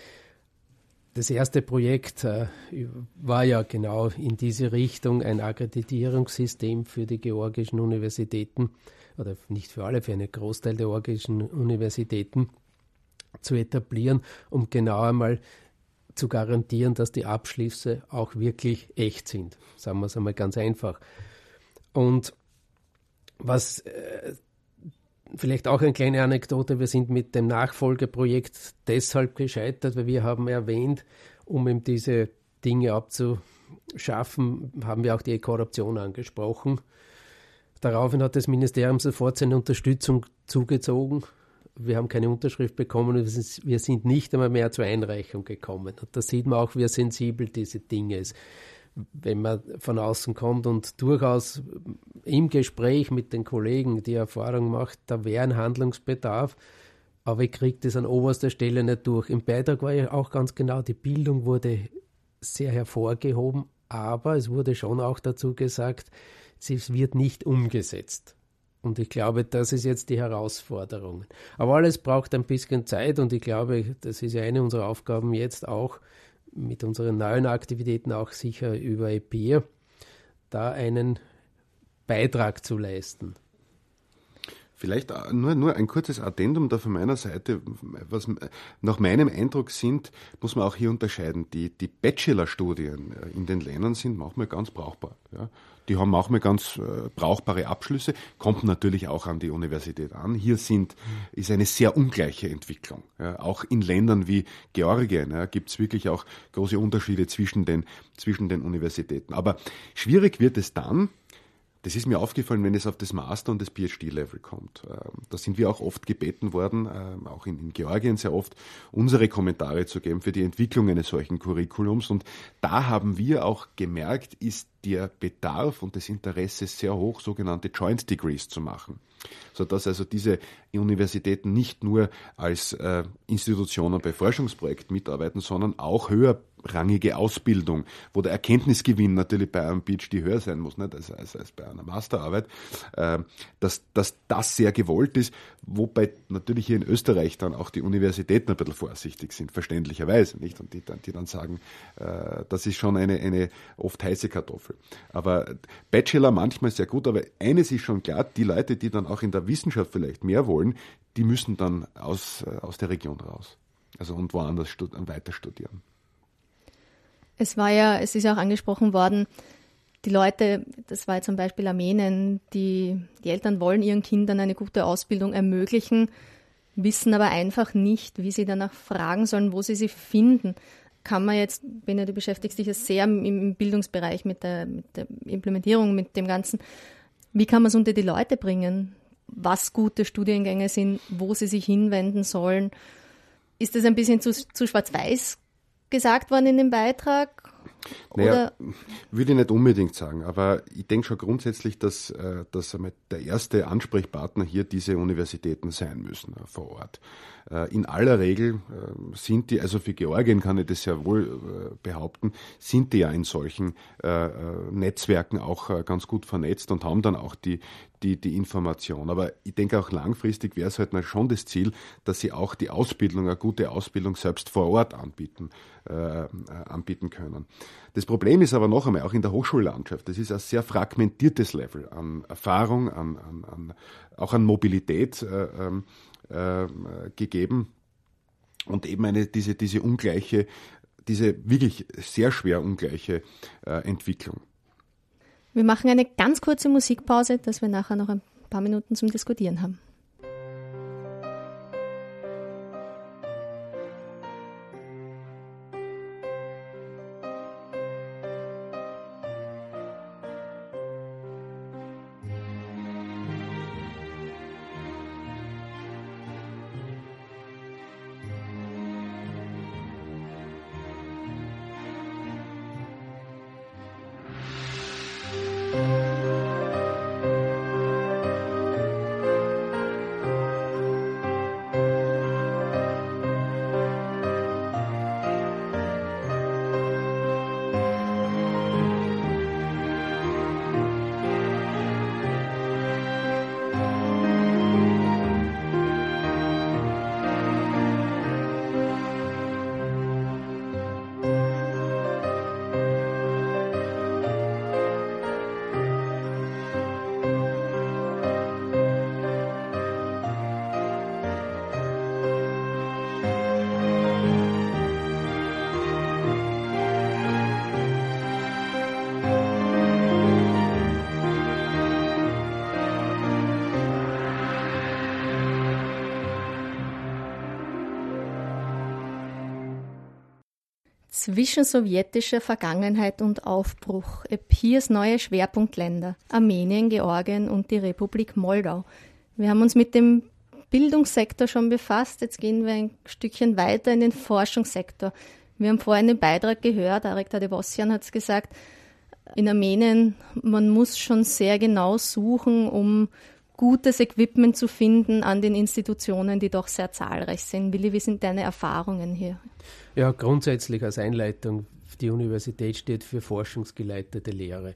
Das erste Projekt äh, war ja genau in diese Richtung, ein Akkreditierungssystem für die georgischen Universitäten, oder nicht für alle, für einen Großteil der georgischen Universitäten zu etablieren, um genau einmal zu garantieren, dass die Abschlüsse auch wirklich echt sind. Sagen wir es einmal ganz einfach. Und was äh, vielleicht auch eine kleine Anekdote, wir sind mit dem Nachfolgeprojekt deshalb gescheitert, weil wir haben erwähnt, um eben diese Dinge abzuschaffen, haben wir auch die Korruption angesprochen. Daraufhin hat das Ministerium sofort seine Unterstützung zugezogen. Wir haben keine Unterschrift bekommen und wir sind nicht einmal mehr zur Einreichung gekommen. Und da sieht man auch, wie sensibel diese Dinge ist. Wenn man von außen kommt und durchaus im Gespräch mit den Kollegen die Erfahrung macht, da wäre ein Handlungsbedarf, aber ich kriege das an oberster Stelle nicht durch. Im Beitrag war ja auch ganz genau, die Bildung wurde sehr hervorgehoben, aber es wurde schon auch dazu gesagt, es wird nicht umgesetzt. Und ich glaube, das ist jetzt die Herausforderung. Aber alles braucht ein bisschen Zeit und ich glaube, das ist ja eine unserer Aufgaben jetzt auch, mit unseren neuen Aktivitäten auch sicher über E P I R, da einen Beitrag zu leisten. Vielleicht nur, nur ein kurzes Addendum da von meiner Seite. Was nach meinem Eindruck sind, muss man auch hier unterscheiden. Die, die Bachelorstudien in den Ländern sind manchmal ganz brauchbar. Ja. Die haben manchmal ganz äh, brauchbare Abschlüsse, kommt natürlich auch an die Universität an. Hier sind, ist eine sehr ungleiche Entwicklung. Ja. Auch in Ländern wie Georgien ja, gibt es wirklich auch große Unterschiede zwischen den, zwischen den Universitäten. Aber schwierig wird es dann, das ist mir aufgefallen, wenn es auf das Master- und das PhD-Level kommt. Da sind wir auch oft gebeten worden, auch in, in Georgien sehr oft, unsere Kommentare zu geben für die Entwicklung eines solchen Curriculums. Und da haben wir auch gemerkt, ist der Bedarf und das Interesse sehr hoch, sogenannte Joint Degrees zu machen. Sodass also diese Universitäten nicht nur als äh, Institutionen bei Forschungsprojekten mitarbeiten, sondern auch höherrangige Ausbildung, wo der Erkenntnisgewinn natürlich bei einem PhD höher sein muss, nicht als, als, als bei einer Masterarbeit, äh, dass, dass das sehr gewollt ist, wobei natürlich hier in Österreich dann auch die Universitäten ein bisschen vorsichtig sind, verständlicherweise, nicht? Und die dann, die dann sagen, äh, das ist schon eine, eine oft heiße Kartoffel. Aber Bachelor manchmal sehr gut, aber eines ist schon klar, die Leute, die dann auch in der Wissenschaft vielleicht mehr wollen, die müssen dann aus, aus der Region raus. Also und woanders stud- weiter studieren. Es war ja, es ist ja auch angesprochen worden, die Leute, das war ja zum Beispiel Armenien, die, die Eltern wollen ihren Kindern eine gute Ausbildung ermöglichen, wissen aber einfach nicht, wie sie danach fragen sollen, wo sie sie finden. Kann man jetzt, Bene, du beschäftigst dich ja sehr im Bildungsbereich mit der, mit der Implementierung, mit dem Ganzen. Wie kann man es unter die Leute bringen, was gute Studiengänge sind, wo sie sich hinwenden sollen? Ist das ein bisschen zu, zu schwarz-weiß gesagt worden in dem Beitrag? Naja, würde ich nicht unbedingt sagen, aber ich denke schon grundsätzlich, dass, dass der erste Ansprechpartner hier diese Universitäten sein müssen vor Ort. In aller Regel sind die, also für Georgien kann ich das ja wohl behaupten, sind die ja in solchen Netzwerken auch ganz gut vernetzt und haben dann auch die, die, die Information. Aber ich denke auch langfristig wäre es halt mal schon das Ziel, dass sie auch die Ausbildung, eine gute Ausbildung selbst vor Ort anbieten, äh, anbieten können. Das Problem ist aber noch einmal, auch in der Hochschullandschaft, das ist ein sehr fragmentiertes Level an Erfahrung, an, an, an, auch an Mobilität äh, äh, gegeben und eben eine, diese, diese ungleiche, diese wirklich sehr schwer ungleiche äh, Entwicklung. Wir machen eine ganz kurze Musikpause, dass wir nachher noch ein paar Minuten zum Diskutieren haben. zwischen sowjetischer Vergangenheit und Aufbruch. EPIRs neue Schwerpunktländer, Armenien, Georgien und die Republik Moldau. Wir haben uns mit dem Bildungssektor schon befasst, jetzt gehen wir ein Stückchen weiter in den Forschungssektor. Wir haben vorhin den Beitrag gehört, Arik Tadevosyan hat es gesagt, in Armenien, man muss schon sehr genau suchen, um gutes Equipment zu finden an den Institutionen, die doch sehr zahlreich sind. Willi, wie sind deine Erfahrungen hier? Ja, grundsätzlich als Einleitung, die Universität steht für forschungsgeleitete Lehre.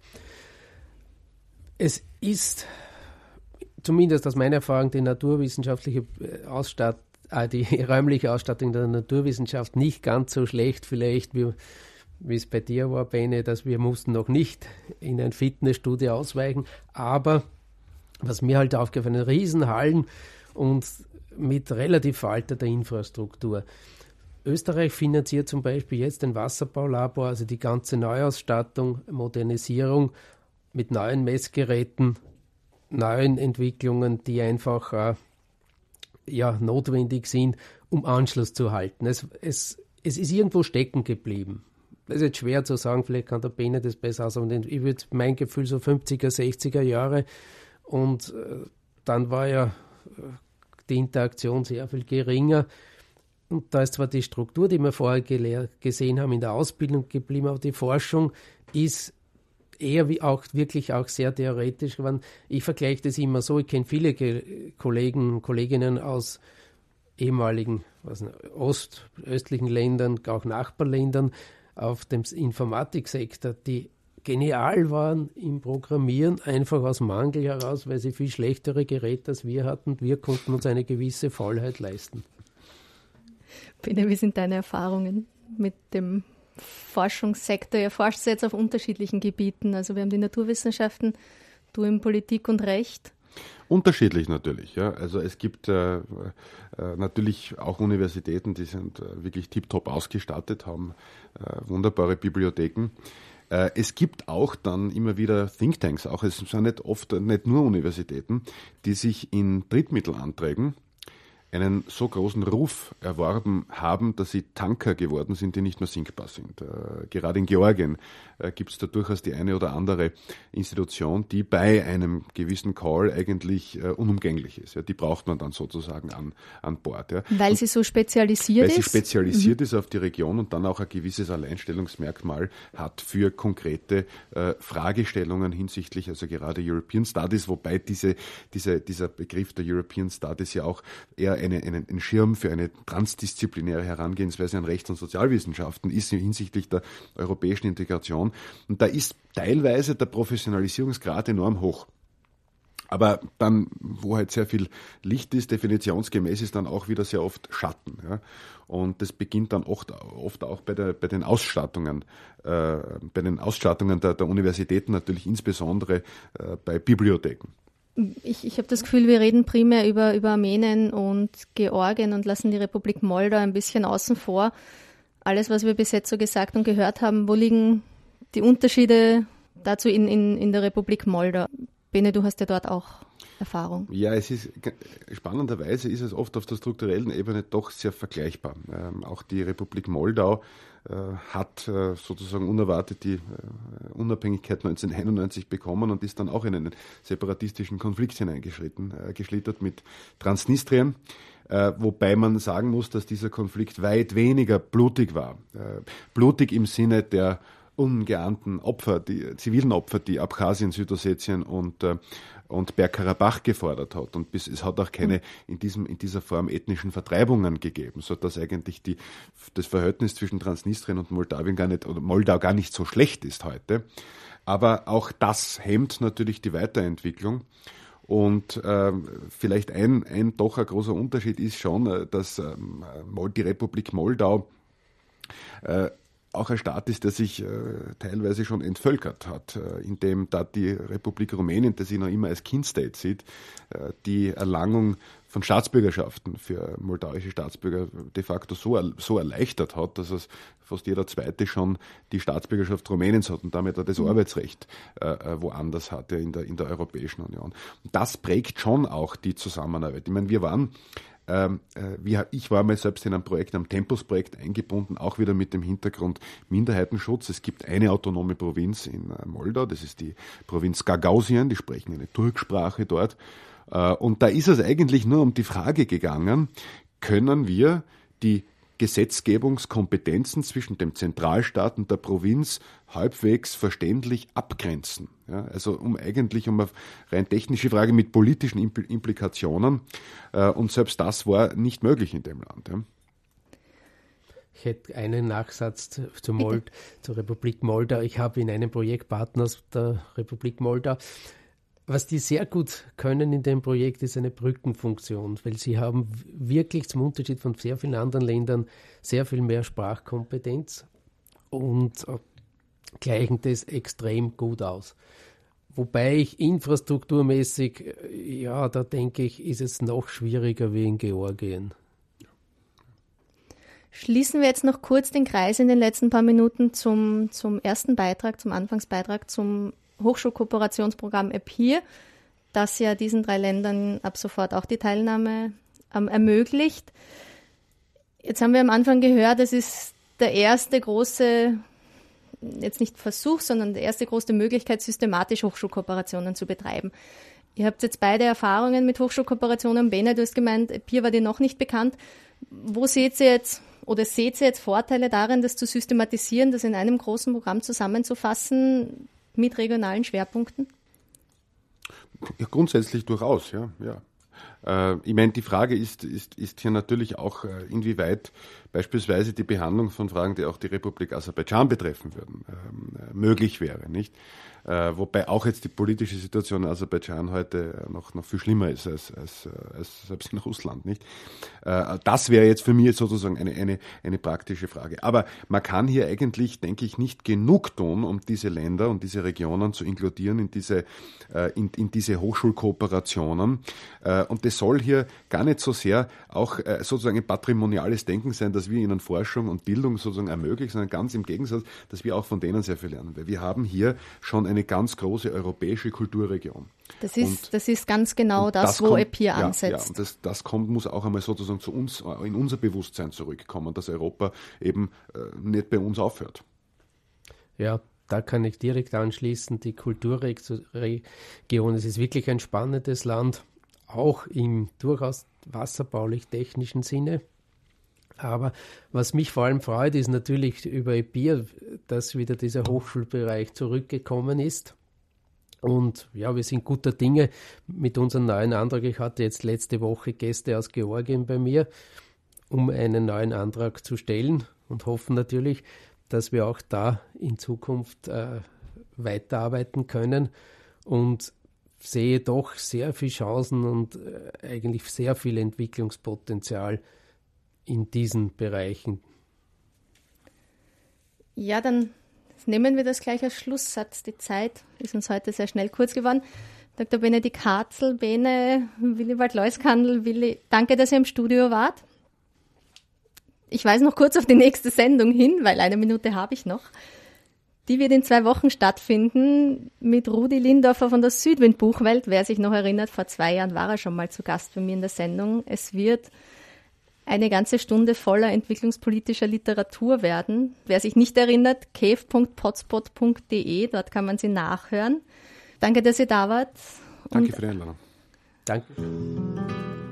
Es ist, zumindest aus meiner Erfahrung, die naturwissenschaftliche Ausstattung, äh, die räumliche Ausstattung der Naturwissenschaft nicht ganz so schlecht vielleicht, wie, wie es bei dir war, Bene, dass wir mussten noch nicht in ein Fitnessstudio ausweichen, aber was mir halt aufgefallen ist, Riesenhallen und mit relativ veralteter Infrastruktur. Österreich finanziert zum Beispiel jetzt den Wasserbaulabor, also die ganze Neuausstattung, Modernisierung mit neuen Messgeräten, neuen Entwicklungen, die einfach äh, ja, notwendig sind, um Anschluss zu halten. Es, es, es ist irgendwo stecken geblieben. Das ist jetzt schwer zu sagen, vielleicht kann der Bene das besser sagen. Ich würde mein Gefühl so fünfziger, sechziger Jahre. Und äh, dann war ja äh, die Interaktion sehr viel geringer. Und da ist zwar die Struktur, die wir vorher gelehr- gesehen haben, in der Ausbildung geblieben, aber die Forschung ist eher wie auch wirklich auch sehr theoretisch geworden. Ich vergleiche das immer so, ich kenne viele Ge- Kollegen und Kolleginnen aus ehemaligen was nicht, ost-, östlichen Ländern, auch Nachbarländern auf dem Informatiksektor, die genial waren im Programmieren, einfach aus Mangel heraus, weil sie viel schlechtere Geräte als wir hatten. Wir konnten uns eine gewisse Faulheit leisten. Bene, wie sind deine Erfahrungen mit dem Forschungssektor? Ihr forscht jetzt auf unterschiedlichen Gebieten. Also wir haben die Naturwissenschaften, du in Politik und Recht. Unterschiedlich natürlich. Ja. Also es gibt äh, äh, natürlich auch Universitäten, die sind äh, wirklich tiptop ausgestattet, haben äh, wunderbare Bibliotheken. Es gibt auch dann immer wieder Thinktanks, auch es sind nicht oft, nicht nur Universitäten, die sich in Drittmittelanträgen einen so großen Ruf erworben haben, dass sie Tanker geworden sind, die nicht mehr sinkbar sind. Äh, gerade in Georgien äh, gibt es da durchaus die eine oder andere Institution, die bei einem gewissen Call eigentlich äh, unumgänglich ist. Ja, die braucht man dann sozusagen an, an Bord. Ja. Weil und, sie so spezialisiert weil ist? Weil sie spezialisiert mhm. ist auf die Region und dann auch ein gewisses Alleinstellungsmerkmal hat für konkrete äh, Fragestellungen hinsichtlich, also gerade European Studies, wobei diese, diese, dieser Begriff der European Studies ja auch eher Eine, einen, einen Schirm für eine transdisziplinäre Herangehensweise an Rechts- und Sozialwissenschaften ist hinsichtlich der europäischen Integration. Und da ist teilweise der Professionalisierungsgrad enorm hoch. Aber dann, wo halt sehr viel Licht ist, definitionsgemäß ist dann auch wieder sehr oft Schatten. Ja? Und das beginnt dann oft, oft auch bei, der, bei den Ausstattungen, äh, bei den Ausstattungen der, der Universitäten, natürlich insbesondere äh, bei Bibliotheken. Ich, ich habe das Gefühl, wir reden primär über, über Armenien und Georgien und lassen die Republik Moldau ein bisschen außen vor. Alles, was wir bis jetzt so gesagt und gehört haben, wo liegen die Unterschiede dazu in, in, in der Republik Moldau? Bene, du hast ja dort auch Erfahrung. Ja, es ist spannenderweise ist es oft auf der strukturellen Ebene doch sehr vergleichbar. Ähm, auch die Republik Moldau äh, hat äh, sozusagen unerwartet die äh, Unabhängigkeit neunzehnhunderteinundneunzig bekommen und ist dann auch in einen separatistischen Konflikt hineingeschritten, äh, geschlittert mit Transnistrien. Äh, wobei man sagen muss, dass dieser Konflikt weit weniger blutig war. Äh, blutig im Sinne der ungeahnten Opfer, die zivilen Opfer, die Abchasien, Südossetien und, äh, und Bergkarabach gefordert hat. Und bis, es hat auch keine in, diesem, in dieser Form ethnischen Vertreibungen gegeben, sodass eigentlich die, das Verhältnis zwischen Transnistrien und Moldawien gar nicht, oder Moldau gar nicht so schlecht ist heute. Aber auch das hemmt natürlich die Weiterentwicklung. Und äh, vielleicht ein, ein doch ein großer Unterschied ist schon, dass äh, die Republik Moldau äh, auch ein Staat ist, der sich äh, teilweise schon entvölkert hat, äh, indem da die Republik Rumänien, das sich noch immer als Kind-State sieht, äh, die Erlangung von Staatsbürgerschaften für moldauische Staatsbürger de facto so, so erleichtert hat, dass es fast jeder Zweite schon die Staatsbürgerschaft Rumäniens hat und damit auch das mhm. Arbeitsrecht äh, woanders hatte in der, in der Europäischen Union. Und das prägt schon auch die Zusammenarbeit. Ich meine, wir waren Ähm, äh, wir, ich war mal selbst in einem Projekt, einem Tempus-Projekt eingebunden, auch wieder mit dem Hintergrund Minderheitenschutz. Es gibt eine autonome Provinz in äh, Moldau, das ist die Provinz Gagausien, die sprechen eine Turksprache dort. Äh, und da ist es eigentlich nur um die Frage gegangen, können wir die Gesetzgebungskompetenzen zwischen dem Zentralstaat und der Provinz halbwegs verständlich abgrenzen. Ja, also um eigentlich um eine rein technische Frage mit politischen Implikationen. Äh, und selbst das war nicht möglich in dem Land. Ja. Ich hätte einen Nachsatz zu Mold, zur Republik Moldau. Ich habe in einem Projekt Partner aus der Republik Moldau. Was die sehr gut können in dem Projekt, ist eine Brückenfunktion, weil sie haben wirklich zum Unterschied von sehr vielen anderen Ländern sehr viel mehr Sprachkompetenz und gleichen das extrem gut aus. Wobei ich infrastrukturmäßig, ja, da denke ich, ist es noch schwieriger wie in Georgien. Schließen wir jetzt noch kurz den Kreis in den letzten paar Minuten zum, zum ersten Beitrag, zum Anfangsbeitrag, zum Hochschulkooperationsprogramm EPIR, das ja diesen drei Ländern ab sofort auch die Teilnahme ähm, ermöglicht. Jetzt haben wir am Anfang gehört, es ist der erste große, jetzt nicht Versuch, sondern die erste große Möglichkeit, systematisch Hochschulkooperationen zu betreiben. Ihr habt jetzt beide Erfahrungen mit Hochschulkooperationen. Bene, du hast gemeint, EPIR war dir noch nicht bekannt. Wo seht ihr jetzt oder seht ihr jetzt Vorteile darin, das zu systematisieren, das in einem großen Programm zusammenzufassen, mit regionalen Schwerpunkten? Ja, grundsätzlich durchaus, ja. ja. Äh, ich meine, die Frage ist, ist, ist hier natürlich auch, äh, inwieweit beispielsweise die Behandlung von Fragen, die auch die Republik Aserbaidschan betreffen würden, ähm, äh, möglich wäre, nicht? Äh, wobei auch jetzt die politische Situation in Aserbaidschan heute noch, noch viel schlimmer ist als, als, als selbst in Russland, nicht? Äh, das wäre jetzt für mich sozusagen eine, eine, eine praktische Frage. Aber man kann hier eigentlich, denke ich, nicht genug tun, um diese Länder und diese Regionen zu inkludieren in diese, äh, in, in diese Hochschulkooperationen. Äh, und das soll hier gar nicht so sehr auch äh, sozusagen ein patrimoniales Denken sein, dass wir ihnen Forschung und Bildung sozusagen ermöglichen, sondern ganz im Gegensatz, dass wir auch von denen sehr viel lernen. Weil wir haben hier schon eine ganz große europäische Kulturregion. Das ist, und, das ist ganz genau das, das, wo EPIR ja, ansetzt. Ja, und das, das kommt, muss auch einmal sozusagen zu uns, in unser Bewusstsein zurückkommen, dass Europa eben äh, nicht bei uns aufhört. Ja, da kann ich direkt anschließen. Die Kulturregion, es ist wirklich ein spannendes Land, auch im durchaus wasserbaulich-technischen Sinne. Aber was mich vor allem freut, ist natürlich über EPIR, dass wieder dieser Hochschulbereich zurückgekommen ist. Und ja, wir sind guter Dinge mit unserem neuen Antrag. Ich hatte jetzt letzte Woche Gäste aus Georgien bei mir, um einen neuen Antrag zu stellen und hoffen natürlich, dass wir auch da in Zukunft äh, weiterarbeiten können und sehe doch sehr viele Chancen und äh, eigentlich sehr viel Entwicklungspotenzial in diesen Bereichen. Ja, dann nehmen wir das gleich als Schlusssatz. Die Zeit ist uns heute sehr schnell kurz geworden. Doktor Benedikt Hartl, Bene, Willibald Leuskandl, Willi, danke, dass ihr im Studio wart. Ich weise noch kurz auf die nächste Sendung hin, weil eine Minute habe ich noch. Die wird in zwei Wochen stattfinden mit Rudi Lindorfer von der Südwind Buchwelt. Wer sich noch erinnert, vor zwei Jahren war er schon mal zu Gast bei mir in der Sendung. Es wird eine ganze Stunde voller entwicklungspolitischer Literatur werden. Wer sich nicht erinnert, cave punkt potspot punkt de, dort kann man sie nachhören. Danke, dass ihr da wart. Danke für die Einladung. Danke.